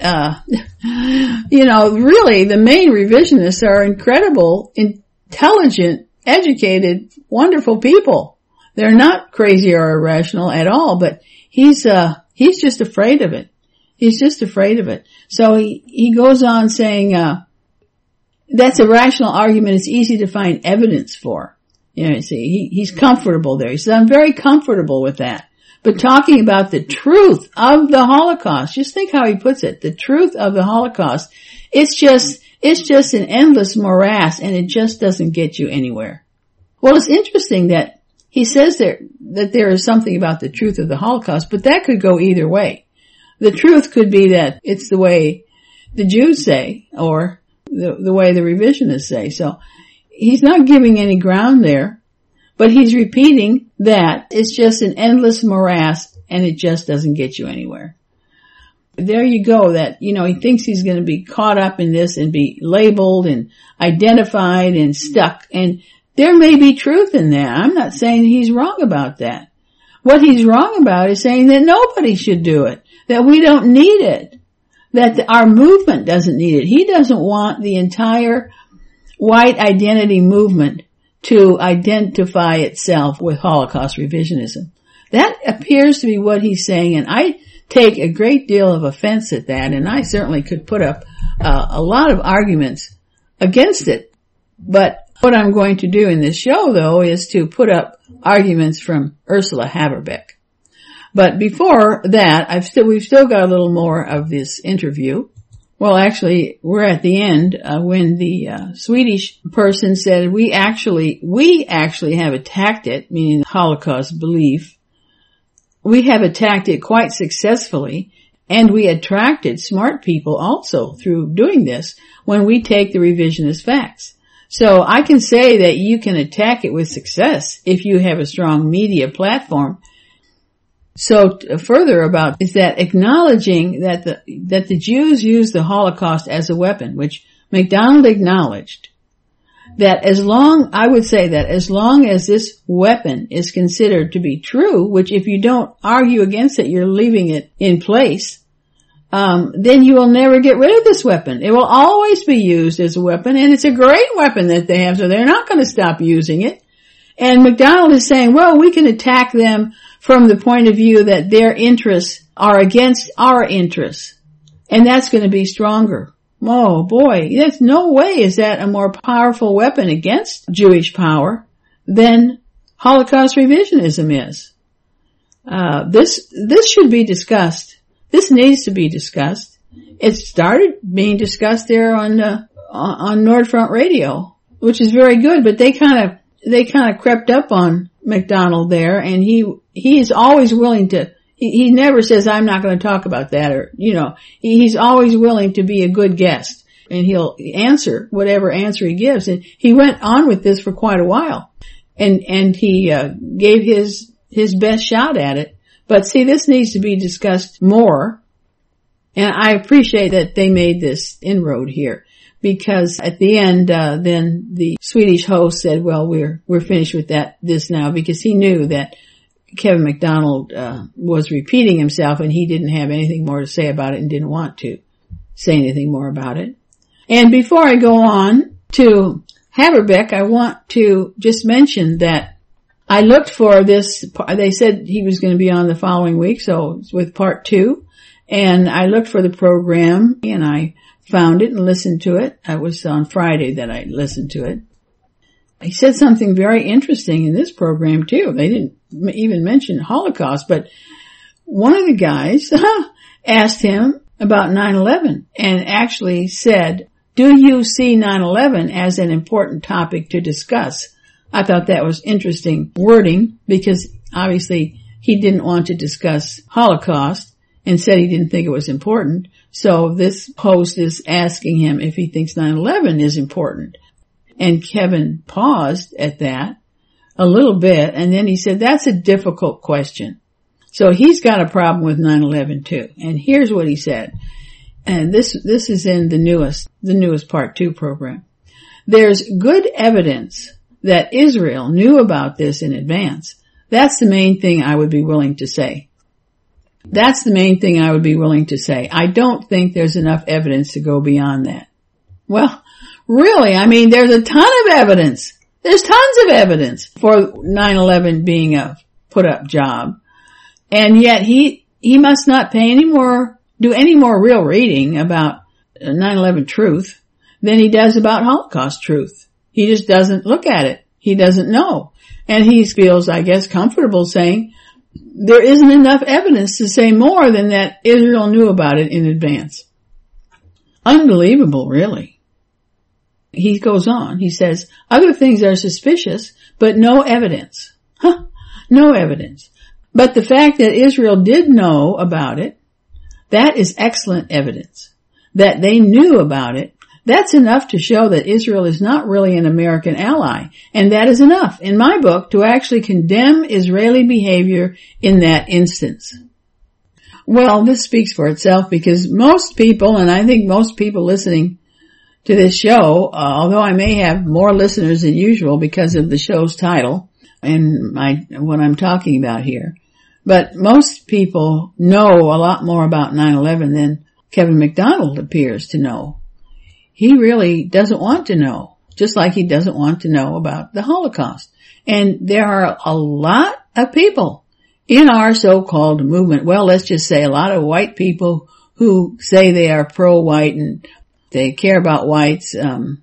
really the main revisionists are incredible, intelligent, educated, wonderful people. They're not crazy or irrational at all, but he's just afraid of it. He's just afraid of it. So he goes on saying, that's a rational argument. It's easy to find evidence for. You see, he's comfortable there. He says, I'm very comfortable with that. But talking about the truth of the Holocaust, just think how he puts it, the truth of the Holocaust, it's just an endless morass, and it just doesn't get you anywhere. Well, it's interesting that he says that there is something about the truth of the Holocaust, but that could go either way. The truth could be that it's the way the Jews say, or the way the revisionists say. So he's not giving any ground there. But he's repeating that it's just an endless morass and it just doesn't get you anywhere. There you go, that, he thinks he's going to be caught up in this and be labeled and identified and stuck. And there may be truth in that. I'm not saying he's wrong about that. What he's wrong about is saying that nobody should do it, that we don't need it, that our movement doesn't need it. He doesn't want the entire white identity movement to identify itself with Holocaust revisionism. That appears to be what he's saying, and I take a great deal of offense at that, and I certainly could put up a lot of arguments against it. But what I'm going to do in this show, though, is to put up arguments from Ursula Haberbeck. But before that, we've still got a little more of this interview. Well, actually, we're at the end when the Swedish person said, we actually have attacked it, meaning the Holocaust belief. We have attacked it quite successfully, and we attracted smart people also through doing this when we take the revisionist facts. So I can say that you can attack it with success if you have a strong media platform. So further about is that acknowledging that the Jews used the Holocaust as a weapon, which MacDonald acknowledged, that as long as this weapon is considered to be true, which if you don't argue against it, you're leaving it in place, then you will never get rid of this weapon. It will always be used as a weapon, and it's a great weapon that they have, so they're not going to stop using it. And MacDonald is saying, well, we can attack them from the point of view that their interests are against our interests. And that's going to be stronger. Oh boy, there's no way is that a more powerful weapon against Jewish power than Holocaust revisionism is. This should be discussed. This needs to be discussed. It started being discussed there on Nordfront Radio, which is very good, but they kind of crept up on MacDonald there, and he's always willing to, he never says, I'm not going to talk about that, or, he's always willing to be a good guest, and he'll answer whatever answer he gives. And he went on with this for quite a while, and he gave his best shot at it. But see, this needs to be discussed more, and I appreciate that they made this inroad here. Because at the end, then the Swedish host said, well, we're finished with this now, because he knew that Kevin MacDonald, was repeating himself, and he didn't have anything more to say about it and didn't want to say anything more about it. And before I go on to Haberbeck, I want to just mention that I looked for this, they said he was going to be on the following week, so it's with part 2, and I looked for the program, and I found it and listened to it. It was on Friday that I listened to it. He said something very interesting in this program too. They didn't even mention Holocaust, but one of the guys asked him about 9/11 and actually said, do you see 9/11 as an important topic to discuss? I thought that was interesting wording, because obviously he didn't want to discuss Holocaust and said he didn't think it was important. So this host is asking him if he thinks 9/11 is important. And Kevin paused at that a little bit, and then he said, that's a difficult question. So he's got a problem with 9/11 too. And here's what he said. And this is in the newest part 2 program. There's good evidence that Israel knew about this in advance. That's the main thing I would be willing to say. That's the main thing I would be willing to say. I don't think there's enough evidence to go beyond that. Well, really, I mean, there's a ton of evidence There's tons of evidence for 9/11 being a put-up job. And yet he must not do any more real reading about 9/11 truth than he does about Holocaust truth. He just doesn't look at it. He doesn't know. And he feels, I guess, comfortable saying there isn't enough evidence to say more than that Israel knew about it in advance. Unbelievable, really. He goes on. He says, other things are suspicious, but no evidence. No evidence. But the fact that Israel did know about it, that is excellent evidence. That they knew about it, that's enough to show that Israel is not really an American ally. And that is enough, in my book, to actually condemn Israeli behavior in that instance. Well, this speaks for itself because most people, and I think most people listening to this show, although I may have more listeners than usual because of the show's title and what I'm talking about here, but most people know a lot more about 9/11 than Kevin MacDonald appears to know. He really doesn't want to know, just like he doesn't want to know about the Holocaust. And there are a lot of people in our so-called movement, well, let's just say a lot of white people who say they are pro-white and they care about whites,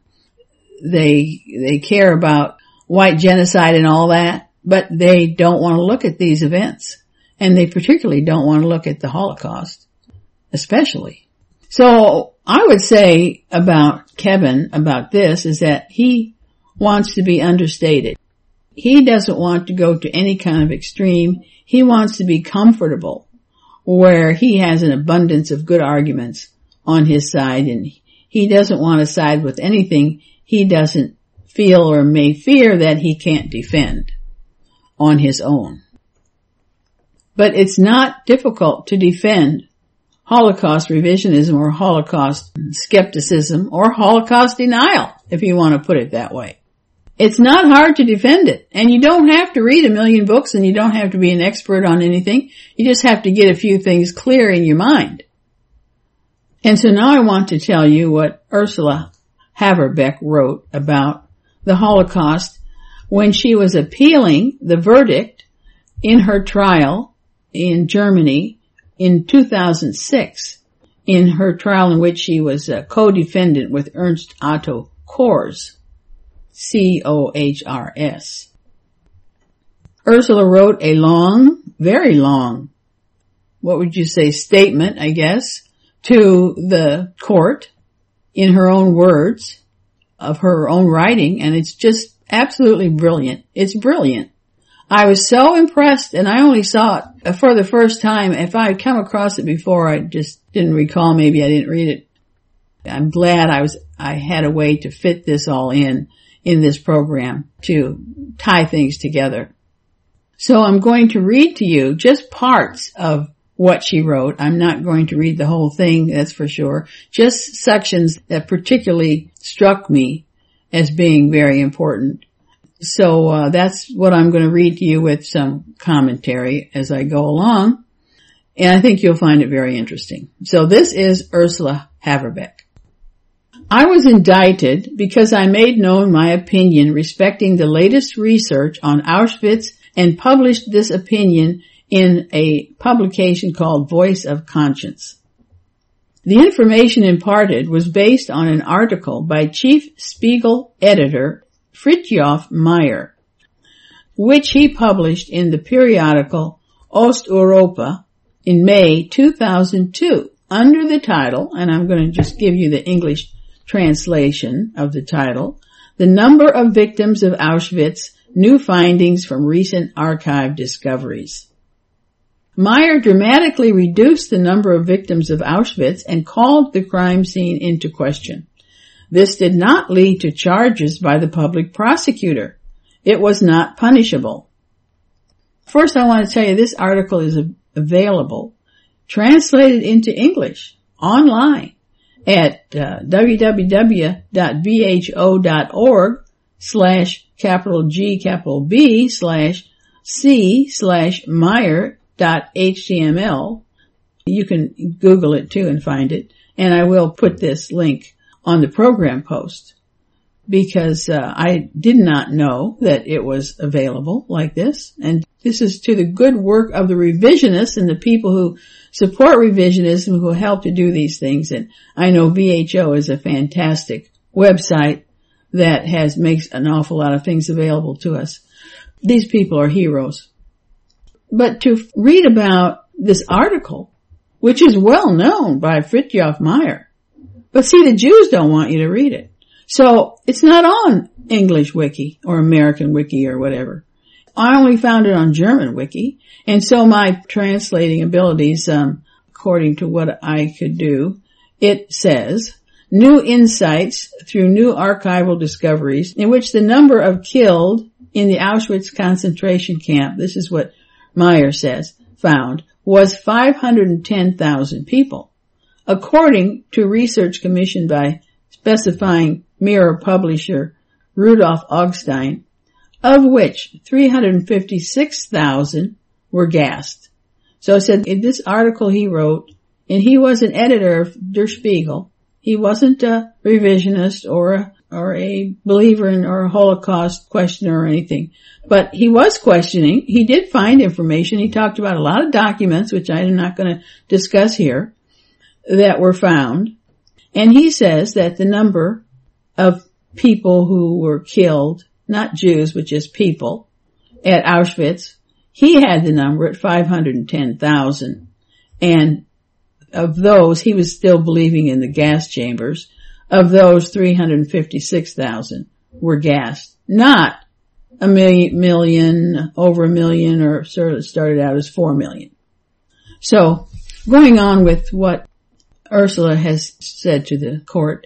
they care about white genocide and all that, but they don't want to look at these events. And they particularly don't want to look at the Holocaust, especially. So I would say about Kevin, about this, is that he wants to be understated. He doesn't want to go to any kind of extreme. He wants to be comfortable where he has an abundance of good arguments on his side, and he doesn't want to side with anything he doesn't feel or may fear that he can't defend on his own. But it's not difficult to defend Holocaust revisionism or Holocaust skepticism or Holocaust denial, if you want to put it that way. It's not hard to defend it, and you don't have to read a million books and you don't have to be an expert on anything. You just have to get a few things clear in your mind. And so now I want to tell you what Ursula Haverbeck wrote about the Holocaust when she was appealing the verdict in her trial in Germany in 2006, in her trial in which she was a co-defendant with Ernst Otto Kohrs, C-O-H-R-S. Ursula wrote a long, very long, what would you say, statement, I guess, to the court in her own words of her own writing, and it's just absolutely brilliant. It's brilliant. I was so impressed, and I only saw it for the first time. If I had come across it before, I just didn't recall. Maybe I didn't read it. I'm glad I had a way to fit this all in this program to tie things together. So I'm going to read to you just parts of what she wrote. I'm not going to read the whole thing, that's for sure. Just sections that particularly struck me as being very important. So that's what I'm going to read to you with some commentary as I go along. And I think you'll find it very interesting. So this is Ursula Haverbeck. I was indicted because I made known my opinion respecting the latest research on Auschwitz and published this opinion in a publication called Voice of Conscience. The information imparted was based on an article by Chief Spiegel editor Fridtjof Meyer, which he published in the periodical Osteuropa in May 2002 under the title, and I'm going to just give you the English translation of the title, The Number of Victims of Auschwitz, New Findings from Recent Archive Discoveries. Meyer dramatically reduced the number of victims of Auschwitz and called the crime scene into question. This did not lead to charges by the public prosecutor. It was not punishable. First, I want to tell you this article is available, translated into English, online at www.bho.org/B/C/Meyer.html. You can Google it too and find it, and I will put this link on the program post. because I did not know that it was available like this. And this is to the good work of the revisionists and the people who support revisionism who help to do these things. And I know VHO is a fantastic website that makes an awful lot of things available to us. These people are heroes. But to read about this article, which is well known by Fridtjof Meyer, but see, the Jews don't want you to read it. So it's not on English Wiki or American Wiki or whatever. I only found it on German Wiki. And so my translating abilities, according to what I could do, it says, new insights through new archival discoveries in which the number of killed in the Auschwitz concentration camp, this is what Meyer says, found, was 510,000 people. According to research commissioned by specifying Mirror publisher Rudolf Augstein, of which 356,000 were gassed. So it said in this article he wrote, and he was an editor of Der Spiegel. He wasn't a revisionist or a believer in or a Holocaust questioner or anything, but he was questioning. He did find information. He talked about a lot of documents, which I'm not going to discuss here, that were found. And he says that the number of people who were killed, not Jews, but just people, at Auschwitz, he had the number at 510,000. And of those, he was still believing in the gas chambers. Of those, 356,000 were gassed. Not a million, over a million, or sort of started out as 4 million. So, going on with what Ursula has said to the court,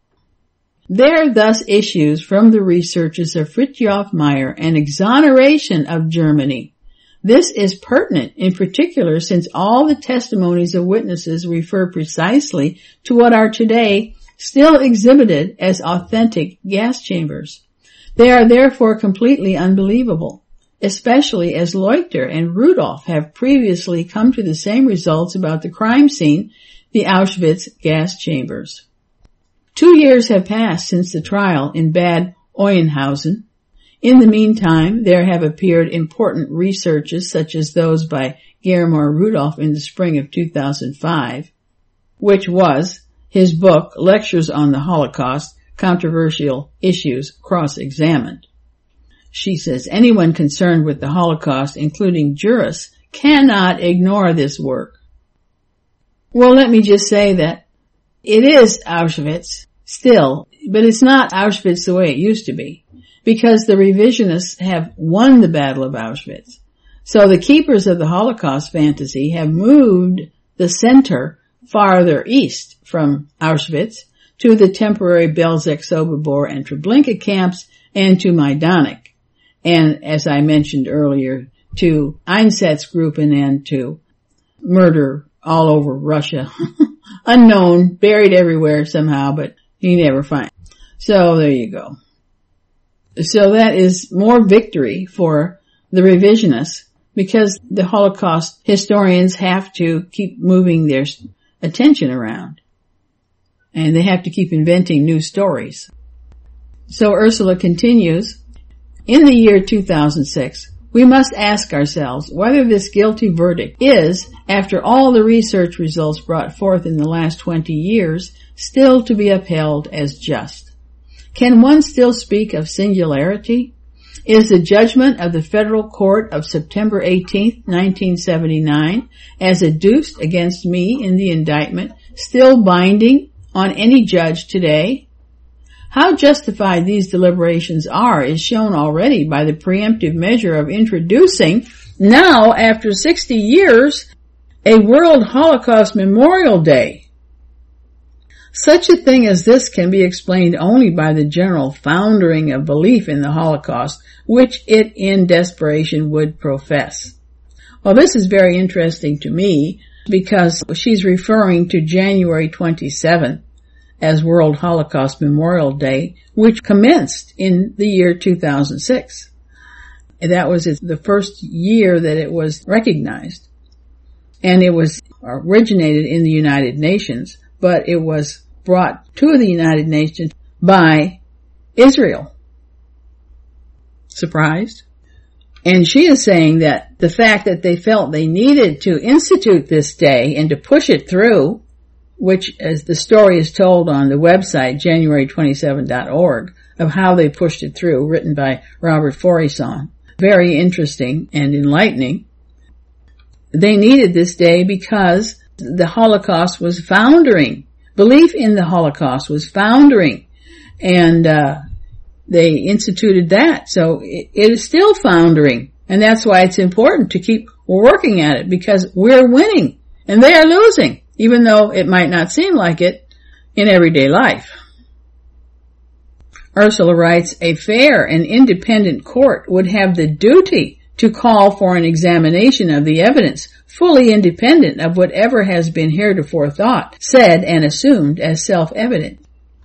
there thus issues from the researches of Fridtjof Meyer an exoneration of Germany. This is pertinent in particular since all the testimonies of witnesses refer precisely to what are today still exhibited as authentic gas chambers. They are therefore completely unbelievable, especially as Leuchter and Rudolph have previously come to the same results about the crime scene, the Auschwitz gas chambers. 2 years have passed since the trial in Bad Oeynhausen. In the meantime, there have appeared important researches such as those by Germar Rudolph in the spring of 2005, which was his book, Lectures on the Holocaust, Controversial Issues Cross-Examined. She says anyone concerned with the Holocaust, including jurists, cannot ignore this work. Well, let me just say that it is Auschwitz still, but it's not Auschwitz the way it used to be, because the revisionists have won the Battle of Auschwitz. So the keepers of the Holocaust fantasy have moved the center farther east from Auschwitz to the temporary Belzec, Sobibor, and Treblinka camps and to Majdanek. And as I mentioned earlier, to Einsatzgruppen and to murder all over Russia. Unknown, buried everywhere somehow, but you never find. So there you go. So that is more victory for the revisionists because the Holocaust historians have to keep moving their attention around. And they have to keep inventing new stories. So Ursula continues, in the year 2006, we must ask ourselves whether this guilty verdict is, after all the research results brought forth in the last 20 years, still to be upheld as just. Can one still speak of singularity? Is the judgment of the Federal Court of September 18, 1979, as adduced against me in the indictment, still binding on any judge today? How justified these deliberations are is shown already by the preemptive measure of introducing, now after 60 years, a World Holocaust Memorial Day. Such a thing as this can be explained only by the general foundering of belief in the Holocaust, which it in desperation would profess. Well, this is very interesting to me because she's referring to January 27th as World Holocaust Memorial Day, which commenced in the year 2006. That was the first year that it was recognized. And it was originated in the United Nations, but it was brought to the United Nations by Israel. Surprised? And she is saying that the fact that they felt they needed to institute this day and to push it through, which, as the story is told on the website, January27.org, of how they pushed it through, written by Robert Forison. Very interesting and enlightening. They needed this day because the Holocaust was foundering. Belief in the Holocaust was foundering. And they instituted that. So it is still foundering. And that's why it's important to keep working at it, because we're winning and they are losing, even though it might not seem like it in everyday life. Ursula writes, a fair and independent court would have the duty to call for an examination of the evidence, fully independent of whatever has been heretofore thought, said, and assumed as self-evident.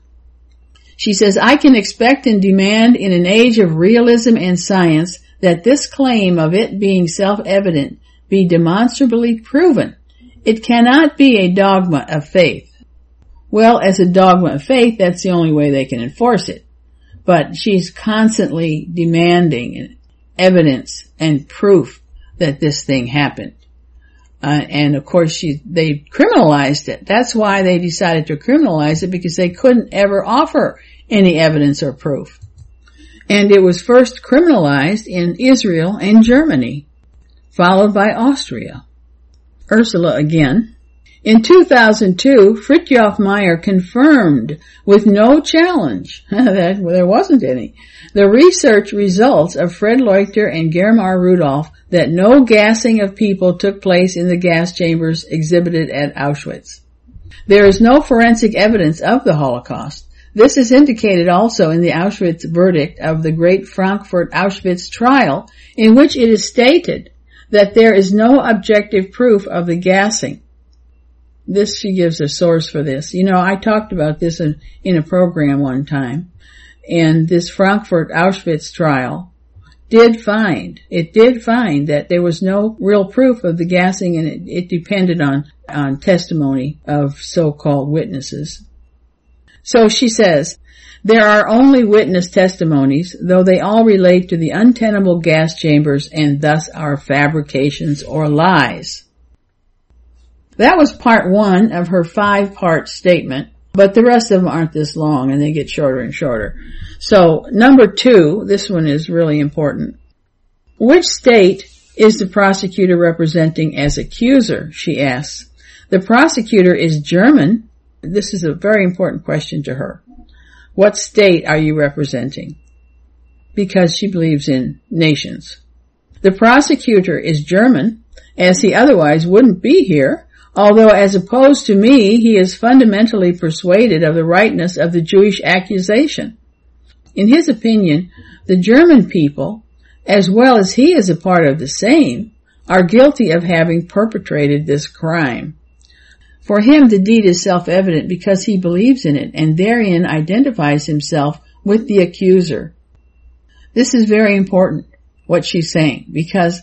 She says, I can expect and demand in an age of realism and science that this claim of it being self-evident be demonstrably proven. It cannot be a dogma of faith. Well, as a dogma of faith, that's the only way they can enforce it. But she's constantly demanding evidence and proof that this thing happened. And of course they criminalized it. That's why they decided to criminalize it, because they couldn't ever offer any evidence or proof. And it was first criminalized in Israel and Germany, followed by Austria. Ursula again. In 2002, Fritjof Meyer confirmed with no challenge, that there wasn't any, the research results of Fred Leuchter and Germar Rudolph that no gassing of people took place in the gas chambers exhibited at Auschwitz. There is no forensic evidence of the Holocaust. This is indicated also in the Auschwitz verdict of the Great Frankfurt Auschwitz trial, in which it is stated that there is no objective proof of the gassing. This, she gives a source for this. You know, I talked about this in a program one time, and this Frankfurt Auschwitz trial did find that there was no real proof of the gassing, and it depended on testimony of so-called witnesses. So she says, there are only witness testimonies, though they all relate to the untenable gas chambers and thus are fabrications or lies. That was part one of her 5-part statement, but the rest of them aren't this long and they get shorter and shorter. So number 2, this one is really important. Which state is the prosecutor representing as accuser, she asks. The prosecutor is German. This is a very important question to her. What state are you representing? Because she believes in nations. The prosecutor is German, as he otherwise wouldn't be here, although as opposed to me, he is fundamentally persuaded of the rightness of the Jewish accusation. In his opinion, the German people, as well as he is a part of the same, are guilty of having perpetrated this crime. For him, the deed is self-evident because he believes in it and therein identifies himself with the accuser. This is very important, what she's saying, because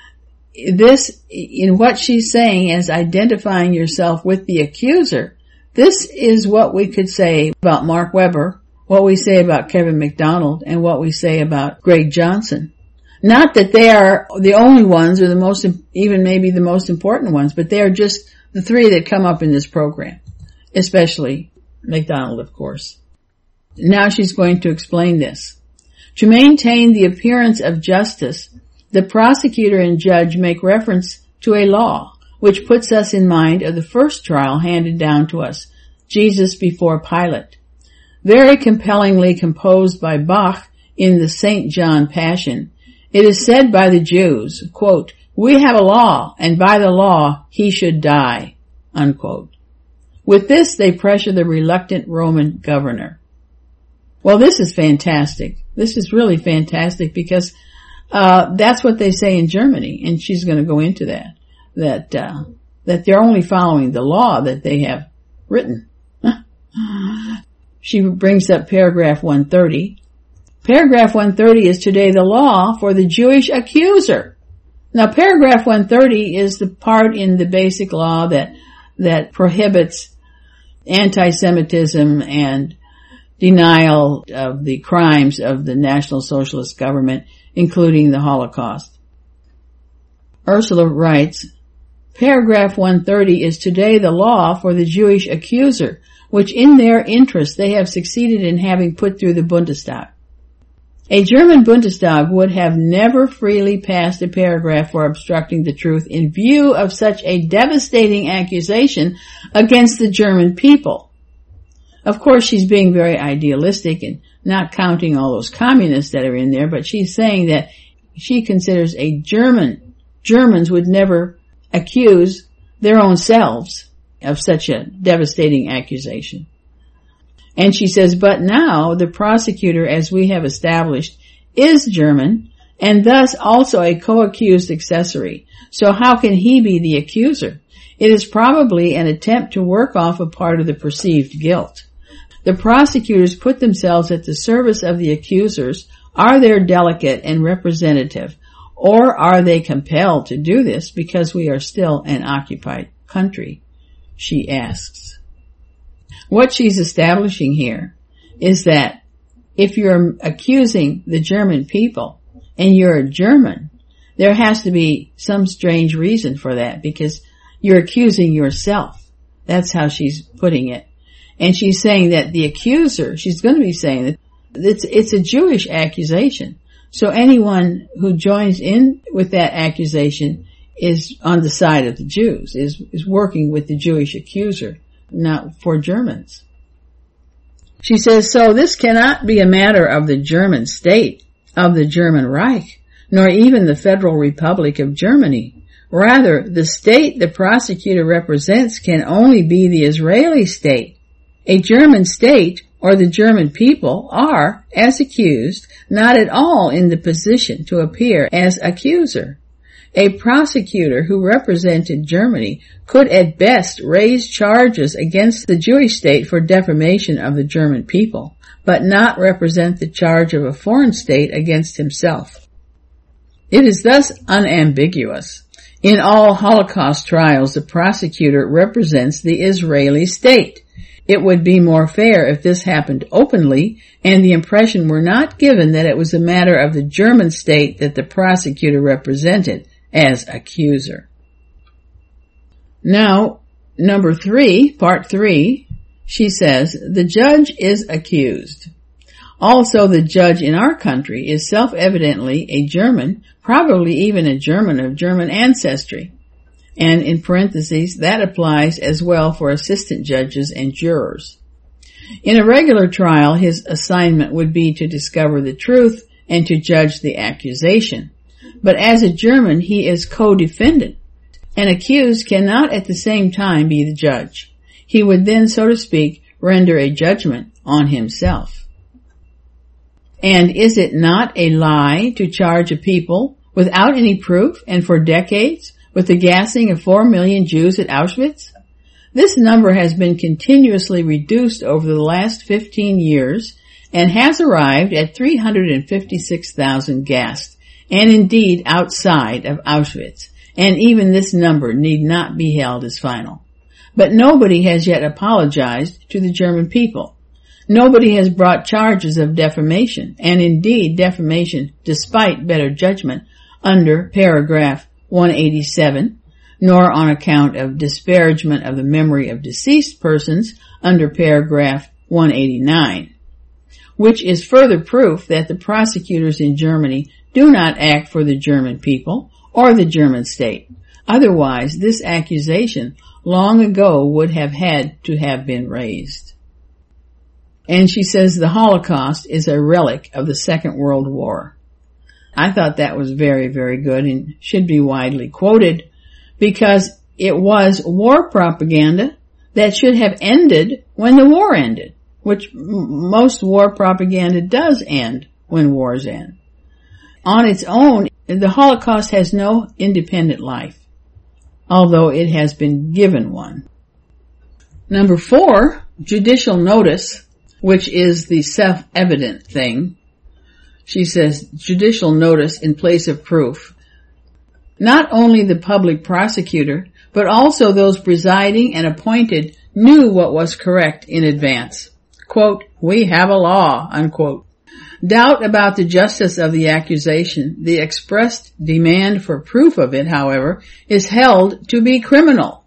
this, in what she's saying as identifying yourself with the accuser, this is what we could say about Mark Webber, what we say about Kevin McDonald, and what we say about Greg Johnson. Not that they are the only ones or the most, even maybe the most important ones, but they are just the 3 that come up in this program, especially McDonald, of course. Now she's going to explain this. To maintain the appearance of justice, the prosecutor and judge make reference to a law, which puts us in mind of the first trial handed down to us, Jesus before Pilate. Very compellingly composed by Bach in the St. John Passion, it is said by the Jews, quote, we have a law, and by the law he should die, unquote. With this, they pressure the reluctant Roman governor. Well, this is fantastic. This is really fantastic because that's what they say in Germany, and she's going to go into that they're only following the law that they have written. She brings up paragraph 130. Paragraph 130 is today the law for the Jewish accuser. Now, paragraph 130 is the part in the basic law that prohibits anti-Semitism and denial of the crimes of the National Socialist government, including the Holocaust. Ursula writes, paragraph 130 is today the law for the Jewish accuser, which in their interest they have succeeded in having put through the Bundestag. A German Bundestag would have never freely passed a paragraph for obstructing the truth in view of such a devastating accusation against the German people. Of course, she's being very idealistic and not counting all those communists that are in there, but she's saying that she considers Germans would never accuse their own selves of such a devastating accusation. And she says, but now the prosecutor, as we have established, is German and thus also a co-accused accessory. So how can he be the accuser? It is probably an attempt to work off a part of the perceived guilt. The prosecutors put themselves at the service of the accusers. Are they delegate and representative? Or are they compelled to do this because we are still an occupied country? She asks. What she's establishing here is that if you're accusing the German people and you're a German, there has to be some strange reason for that because you're accusing yourself. That's how she's putting it. And she's saying that the accuser, she's going to be saying that it's a Jewish accusation. So anyone who joins in with that accusation is on the side of the Jews, is working with the Jewish accuser, not for Germans. She says, so this cannot be a matter of the German state, of the German Reich, nor even the Federal Republic of Germany. Rather, the state the prosecutor represents can only be the Israeli state. A German state, or the German people, are, as accused, not at all in the position to appear as accuser. A prosecutor who represented Germany could at best raise charges against the Jewish state for defamation of the German people, but not represent the charge of a foreign state against himself. It is thus unambiguous. In all Holocaust trials, the prosecutor represents the Israeli state. It would be more fair if this happened openly and the impression were not given that it was a matter of the German state that the prosecutor represented as accuser. Now, number 3, part 3, she says, the judge is accused. Also, the judge in our country is self-evidently a German, probably even a German of German ancestry. And in parentheses, that applies as well for assistant judges and jurors. In a regular trial, his assignment would be to discover the truth and to judge the accusation. But as a German, he is co-defendant. An accused cannot at the same time be the judge. He would then, so to speak, render a judgment on himself. And is it not a lie to charge a people without any proof and for decades with the gassing of 4 million Jews at Auschwitz? This number has been continuously reduced over the last 15 years and has arrived at 356,000 gassed, and indeed outside of Auschwitz, and even this number need not be held as final. But nobody has yet apologized to the German people. Nobody has brought charges of defamation, and indeed defamation despite better judgment under paragraph 187, nor on account of disparagement of the memory of deceased persons under paragraph 189, which is further proof that the prosecutors in Germany do not act for the German people or the German state. Otherwise, this accusation long ago would have had to have been raised. And she says the Holocaust is a relic of the Second World War. I thought that was very, very good and should be widely quoted because it was war propaganda that should have ended when the war ended, which most war propaganda does end when wars end. On its own, the Holocaust has no independent life, although it has been given one. Number 4, judicial notice, which is the self-evident thing. She says judicial notice in place of proof. Not only the public prosecutor, but also those presiding and appointed knew what was correct in advance. quote, "We have a law," unquote. Doubt about the justice of the accusation, the expressed demand for proof of it, however, is held to be criminal.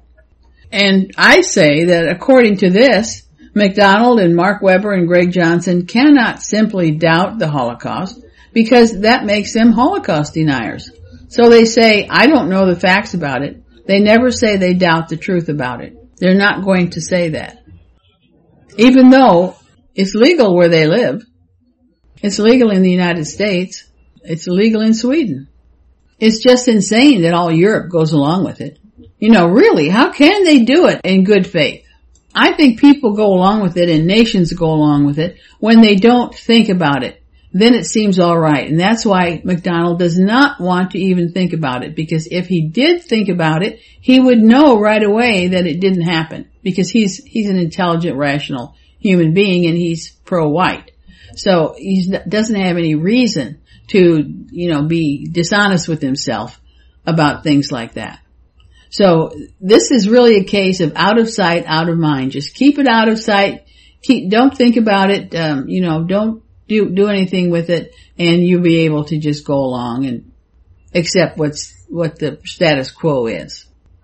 And I say that according to this, MacDonald and Mark Weber and Greg Johnson cannot simply doubt the Holocaust because that makes them Holocaust deniers. So they say, I don't know the facts about it. They never say they doubt the truth about it. They're not going to say that. Even though it's legal where they live. It's legal in the United States. It's illegal in Sweden. It's just insane that all Europe goes along with it. You know, really, how can they do it in good faith? I think people go along with it and nations go along with it when they don't think about it. Then it seems all right. And that's why MacDonald does not want to even think about it, because if he did think about it, he would know right away that it didn't happen, because he's an intelligent, rational human being and he's pro-white. So he doesn't have any reason to, be dishonest with himself about things like that. So this is really a case of out of sight, out of mind. Just keep it out of sight. Don't think about it. Don't do anything with it, and you'll be able to just go along and accept what the status quo is.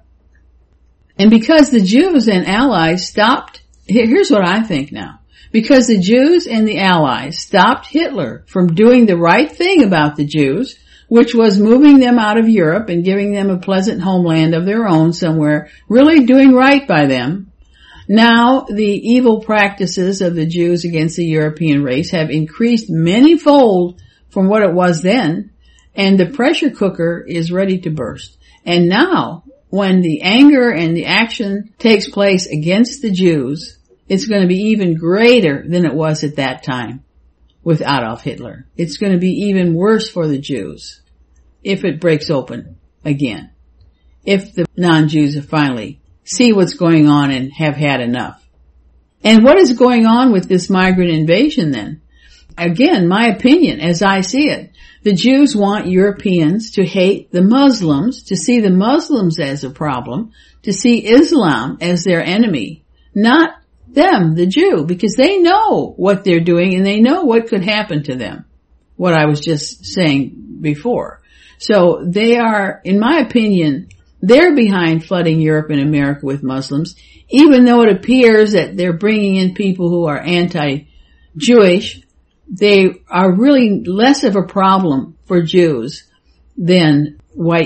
And because the Jews and Allies stopped, here's what I think now. Because the Jews and the Allies stopped Hitler from doing the right thing about the Jews, which was moving them out of Europe and giving them a pleasant homeland of their own somewhere, really doing right by them. Now the evil practices of the Jews against the European race have increased manyfold from what it was then, and the pressure cooker is ready to burst. And now, when the anger and the action takes place against the Jews, it's going to be even greater than it was at that time with Adolf Hitler. It's going to be even worse for the Jews if it breaks open again. If the non-Jews finally see what's going on and have had enough. And what is going on with this migrant invasion then? Again, my opinion, as I see it, the Jews want Europeans to hate the Muslims, to see the Muslims as a problem, to see Islam as their enemy, not them, the Jew, because they know what they're doing and they know what could happen to them. What I was just saying before. So they are, in my opinion, they're behind flooding Europe and America with Muslims, even though it appears that they're bringing in people who are anti-Jewish. They are really less of a problem for Jews than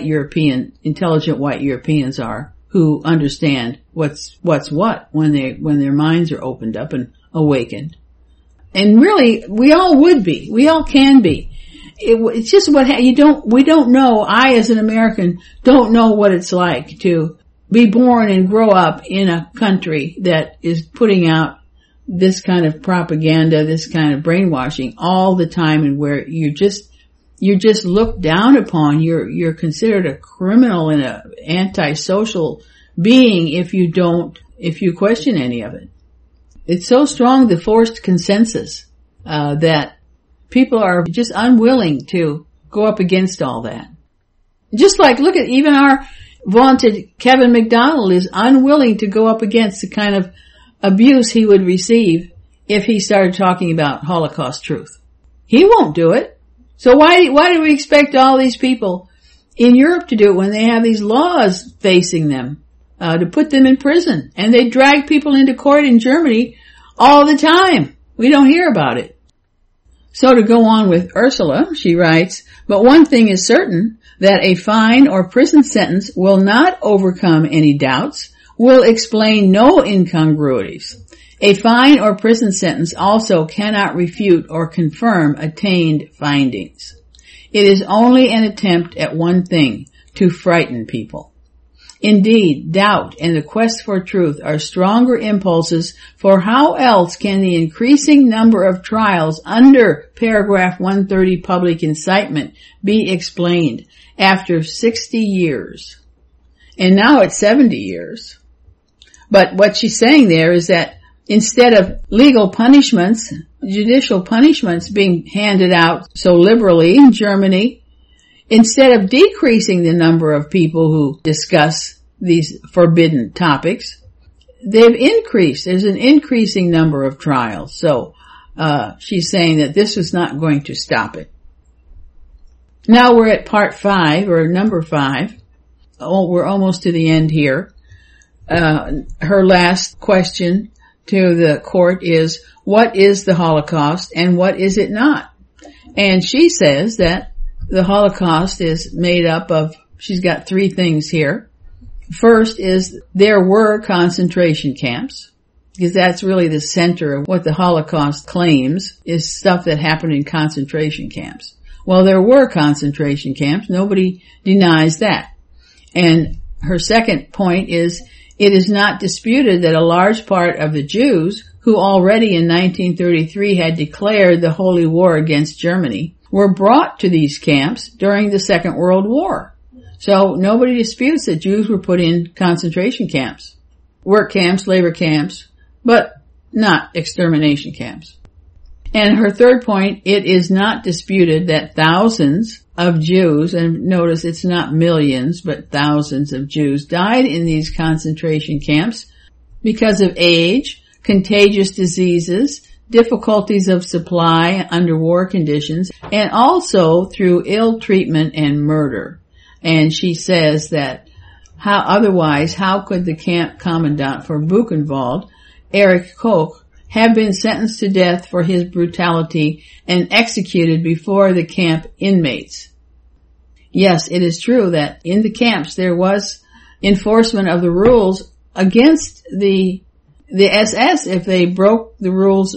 intelligent white Europeans are, who understand what's what when their minds are opened up and awakened. And really, we all would be. We all can be. It's just we don't know. I, as an American, don't know what it's like to be born and grow up in a country that is putting out this kind of propaganda, this kind of brainwashing all the time, and where you're just looked down upon. You're considered a criminal and an antisocial being if you question any of it. It's so strong, the forced consensus, that people are just unwilling to go up against all that. Just like, look at even our vaunted Kevin MacDonald is unwilling to go up against the kind of abuse he would receive if he started talking about Holocaust truth. He won't do it. So why do we expect all these people in Europe to do it when they have these laws facing them, to put them in prison? And they drag people into court in Germany all the time. We don't hear about it. So to go on with Ursula, she writes, but one thing is certain, that a fine or prison sentence will not overcome any doubts, will explain no incongruities. A fine or prison sentence also cannot refute or confirm attained findings. It is only an attempt at one thing, to frighten people. Indeed, doubt and the quest for truth are stronger impulses, for how else can the increasing number of trials under paragraph 130 public incitement be explained after 60 years? And now it's 70 years. But what she's saying there is that instead of legal punishments, judicial punishments being handed out so liberally in Germany, instead of decreasing the number of people who discuss these forbidden topics, they've increased. There's an increasing number of trials. So she's saying that this was not going to stop it. Now we're at part 5, or number 5. Oh, we're almost to the end here. Her last question to the court is, what is the Holocaust and what is it not? And she says that the Holocaust is made up of, she's got 3 things here. First is there were concentration camps, because that's really the center of what the Holocaust claims is stuff that happened in concentration camps. Well, there were concentration camps. Nobody denies that. And her second point is, it is not disputed that a large part of the Jews, who already in 1933 had declared the Holy War against Germany, were brought to these camps during the Second World War. So nobody disputes that Jews were put in concentration camps, work camps, labor camps, but not extermination camps. And her third point, it is not disputed that thousands of Jews, and notice it's not millions, but thousands of Jews died in these concentration camps because of age, contagious diseases, difficulties of supply under war conditions, and also through ill treatment and murder. And she says that how could the camp commandant for Buchenwald, Erich Koch, have been sentenced to death for his brutality and executed before the camp inmates? Yes, it is true that in the camps there was enforcement of the rules against the SS. If they broke the rules,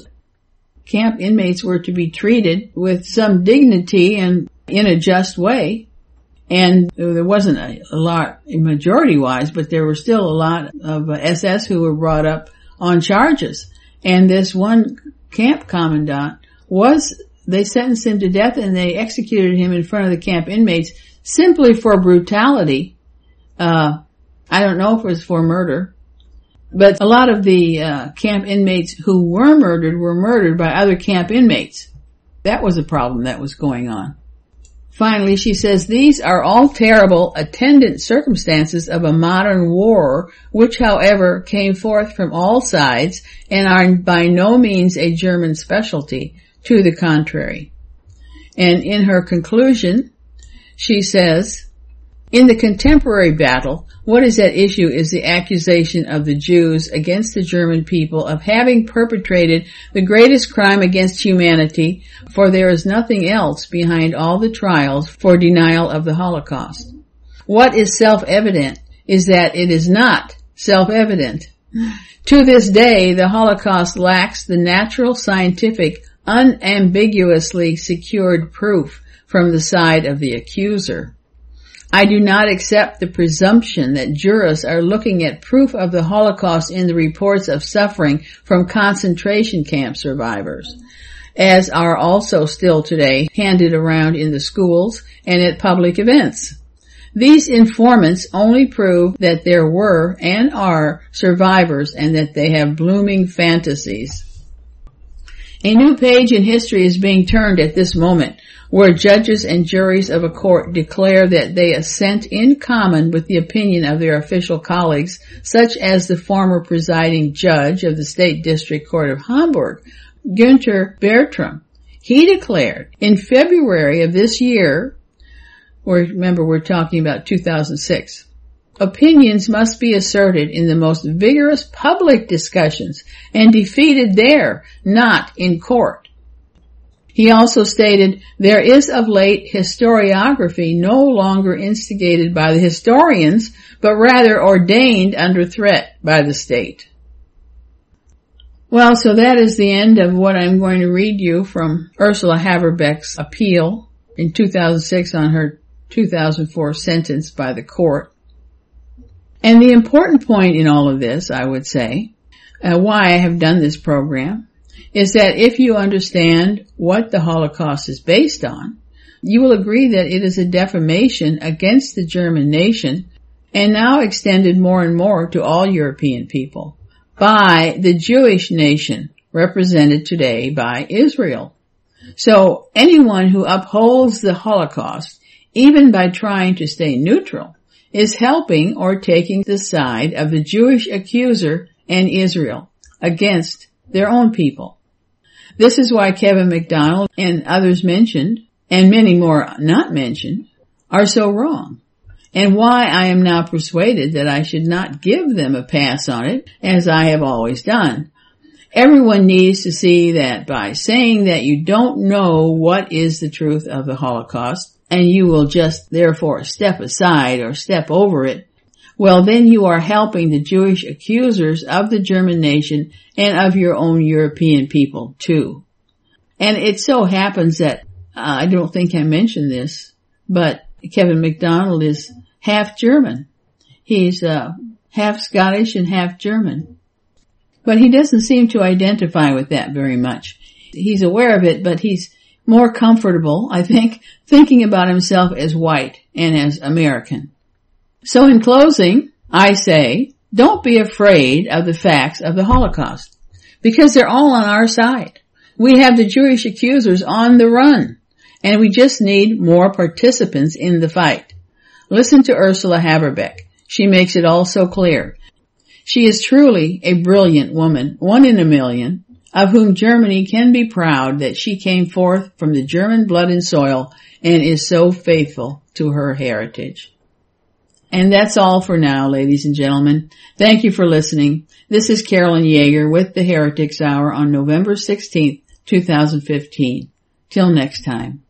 camp inmates were to be treated with some dignity and in a just way. And there wasn't a lot majority-wise, but there were still a lot of SS who were brought up on charges. And this one camp commandant they sentenced him to death and they executed him in front of the camp inmates simply for brutality. I don't know if it was for murder, but a lot of the camp inmates who were murdered by other camp inmates. That was a problem that was going on. Finally, she says, these are all terrible attendant circumstances of a modern war, which, however, came forth from all sides and are by no means a German specialty. To the contrary. And in her conclusion, she says, in the contemporary battle, what is at issue is the accusation of the Jews against the German people of having perpetrated the greatest crime against humanity, for there is nothing else behind all the trials for denial of the Holocaust. What is self-evident is that it is not self-evident. To this day, the Holocaust lacks the natural, scientific, unambiguously secured proof from the side of the accuser. I do not accept the presumption that jurists are looking at proof of the Holocaust in the reports of suffering from concentration camp survivors, as are also still today handed around in the schools and at public events. These informants only prove that there were and are survivors and that they have blooming fantasies. A new page in history is being turned at this moment, where judges and juries of a court declare that they assent in common with the opinion of their official colleagues, such as the former presiding judge of the State District Court of Hamburg, Günther Bertram. He declared in February of this year, remember we're talking about 2006, opinions must be asserted in the most vigorous public discussions and defeated there, not in court. He also stated, there is of late historiography no longer instigated by the historians, but rather ordained under threat by the state. Well, so that is the end of what I'm going to read you from Ursula Haverbeck's appeal in 2006 on her 2004 sentence by the court. And the important point in all of this, I would say, why I have done this program, is that if you understand what the Holocaust is based on, you will agree that it is a defamation against the German nation and now extended more and more to all European people by the Jewish nation represented today by Israel. So anyone who upholds the Holocaust, even by trying to stay neutral, is helping or taking the side of the Jewish accuser and Israel against their own people. This is why Kevin MacDonald and others mentioned, and many more not mentioned, are so wrong, and why I am now persuaded that I should not give them a pass on it, as I have always done. Everyone needs to see that by saying that you don't know what is the truth of the Holocaust, and you will just therefore step aside or step over it, well, then you are helping the Jewish accusers of the German nation and of your own European people too. And it so happens that, I don't think I mentioned this, but Kevin MacDonald is half German. He's half Scottish and half German. But he doesn't seem to identify with that very much. He's aware of it, but he's more comfortable, I think, thinking about himself as white and as American. So in closing, I say, don't be afraid of the facts of the Holocaust, because they're all on our side. We have the Jewish accusers on the run, and we just need more participants in the fight. Listen to Ursula Haberbeck. She makes it all so clear. She is truly a brilliant woman, one in a million, of whom Germany can be proud that she came forth from the German blood and soil and is so faithful to her heritage. And that's all for now, ladies and gentlemen. Thank you for listening. This is Carolyn Yeager with the Heretics Hour on November 16th, 2015. Till next time.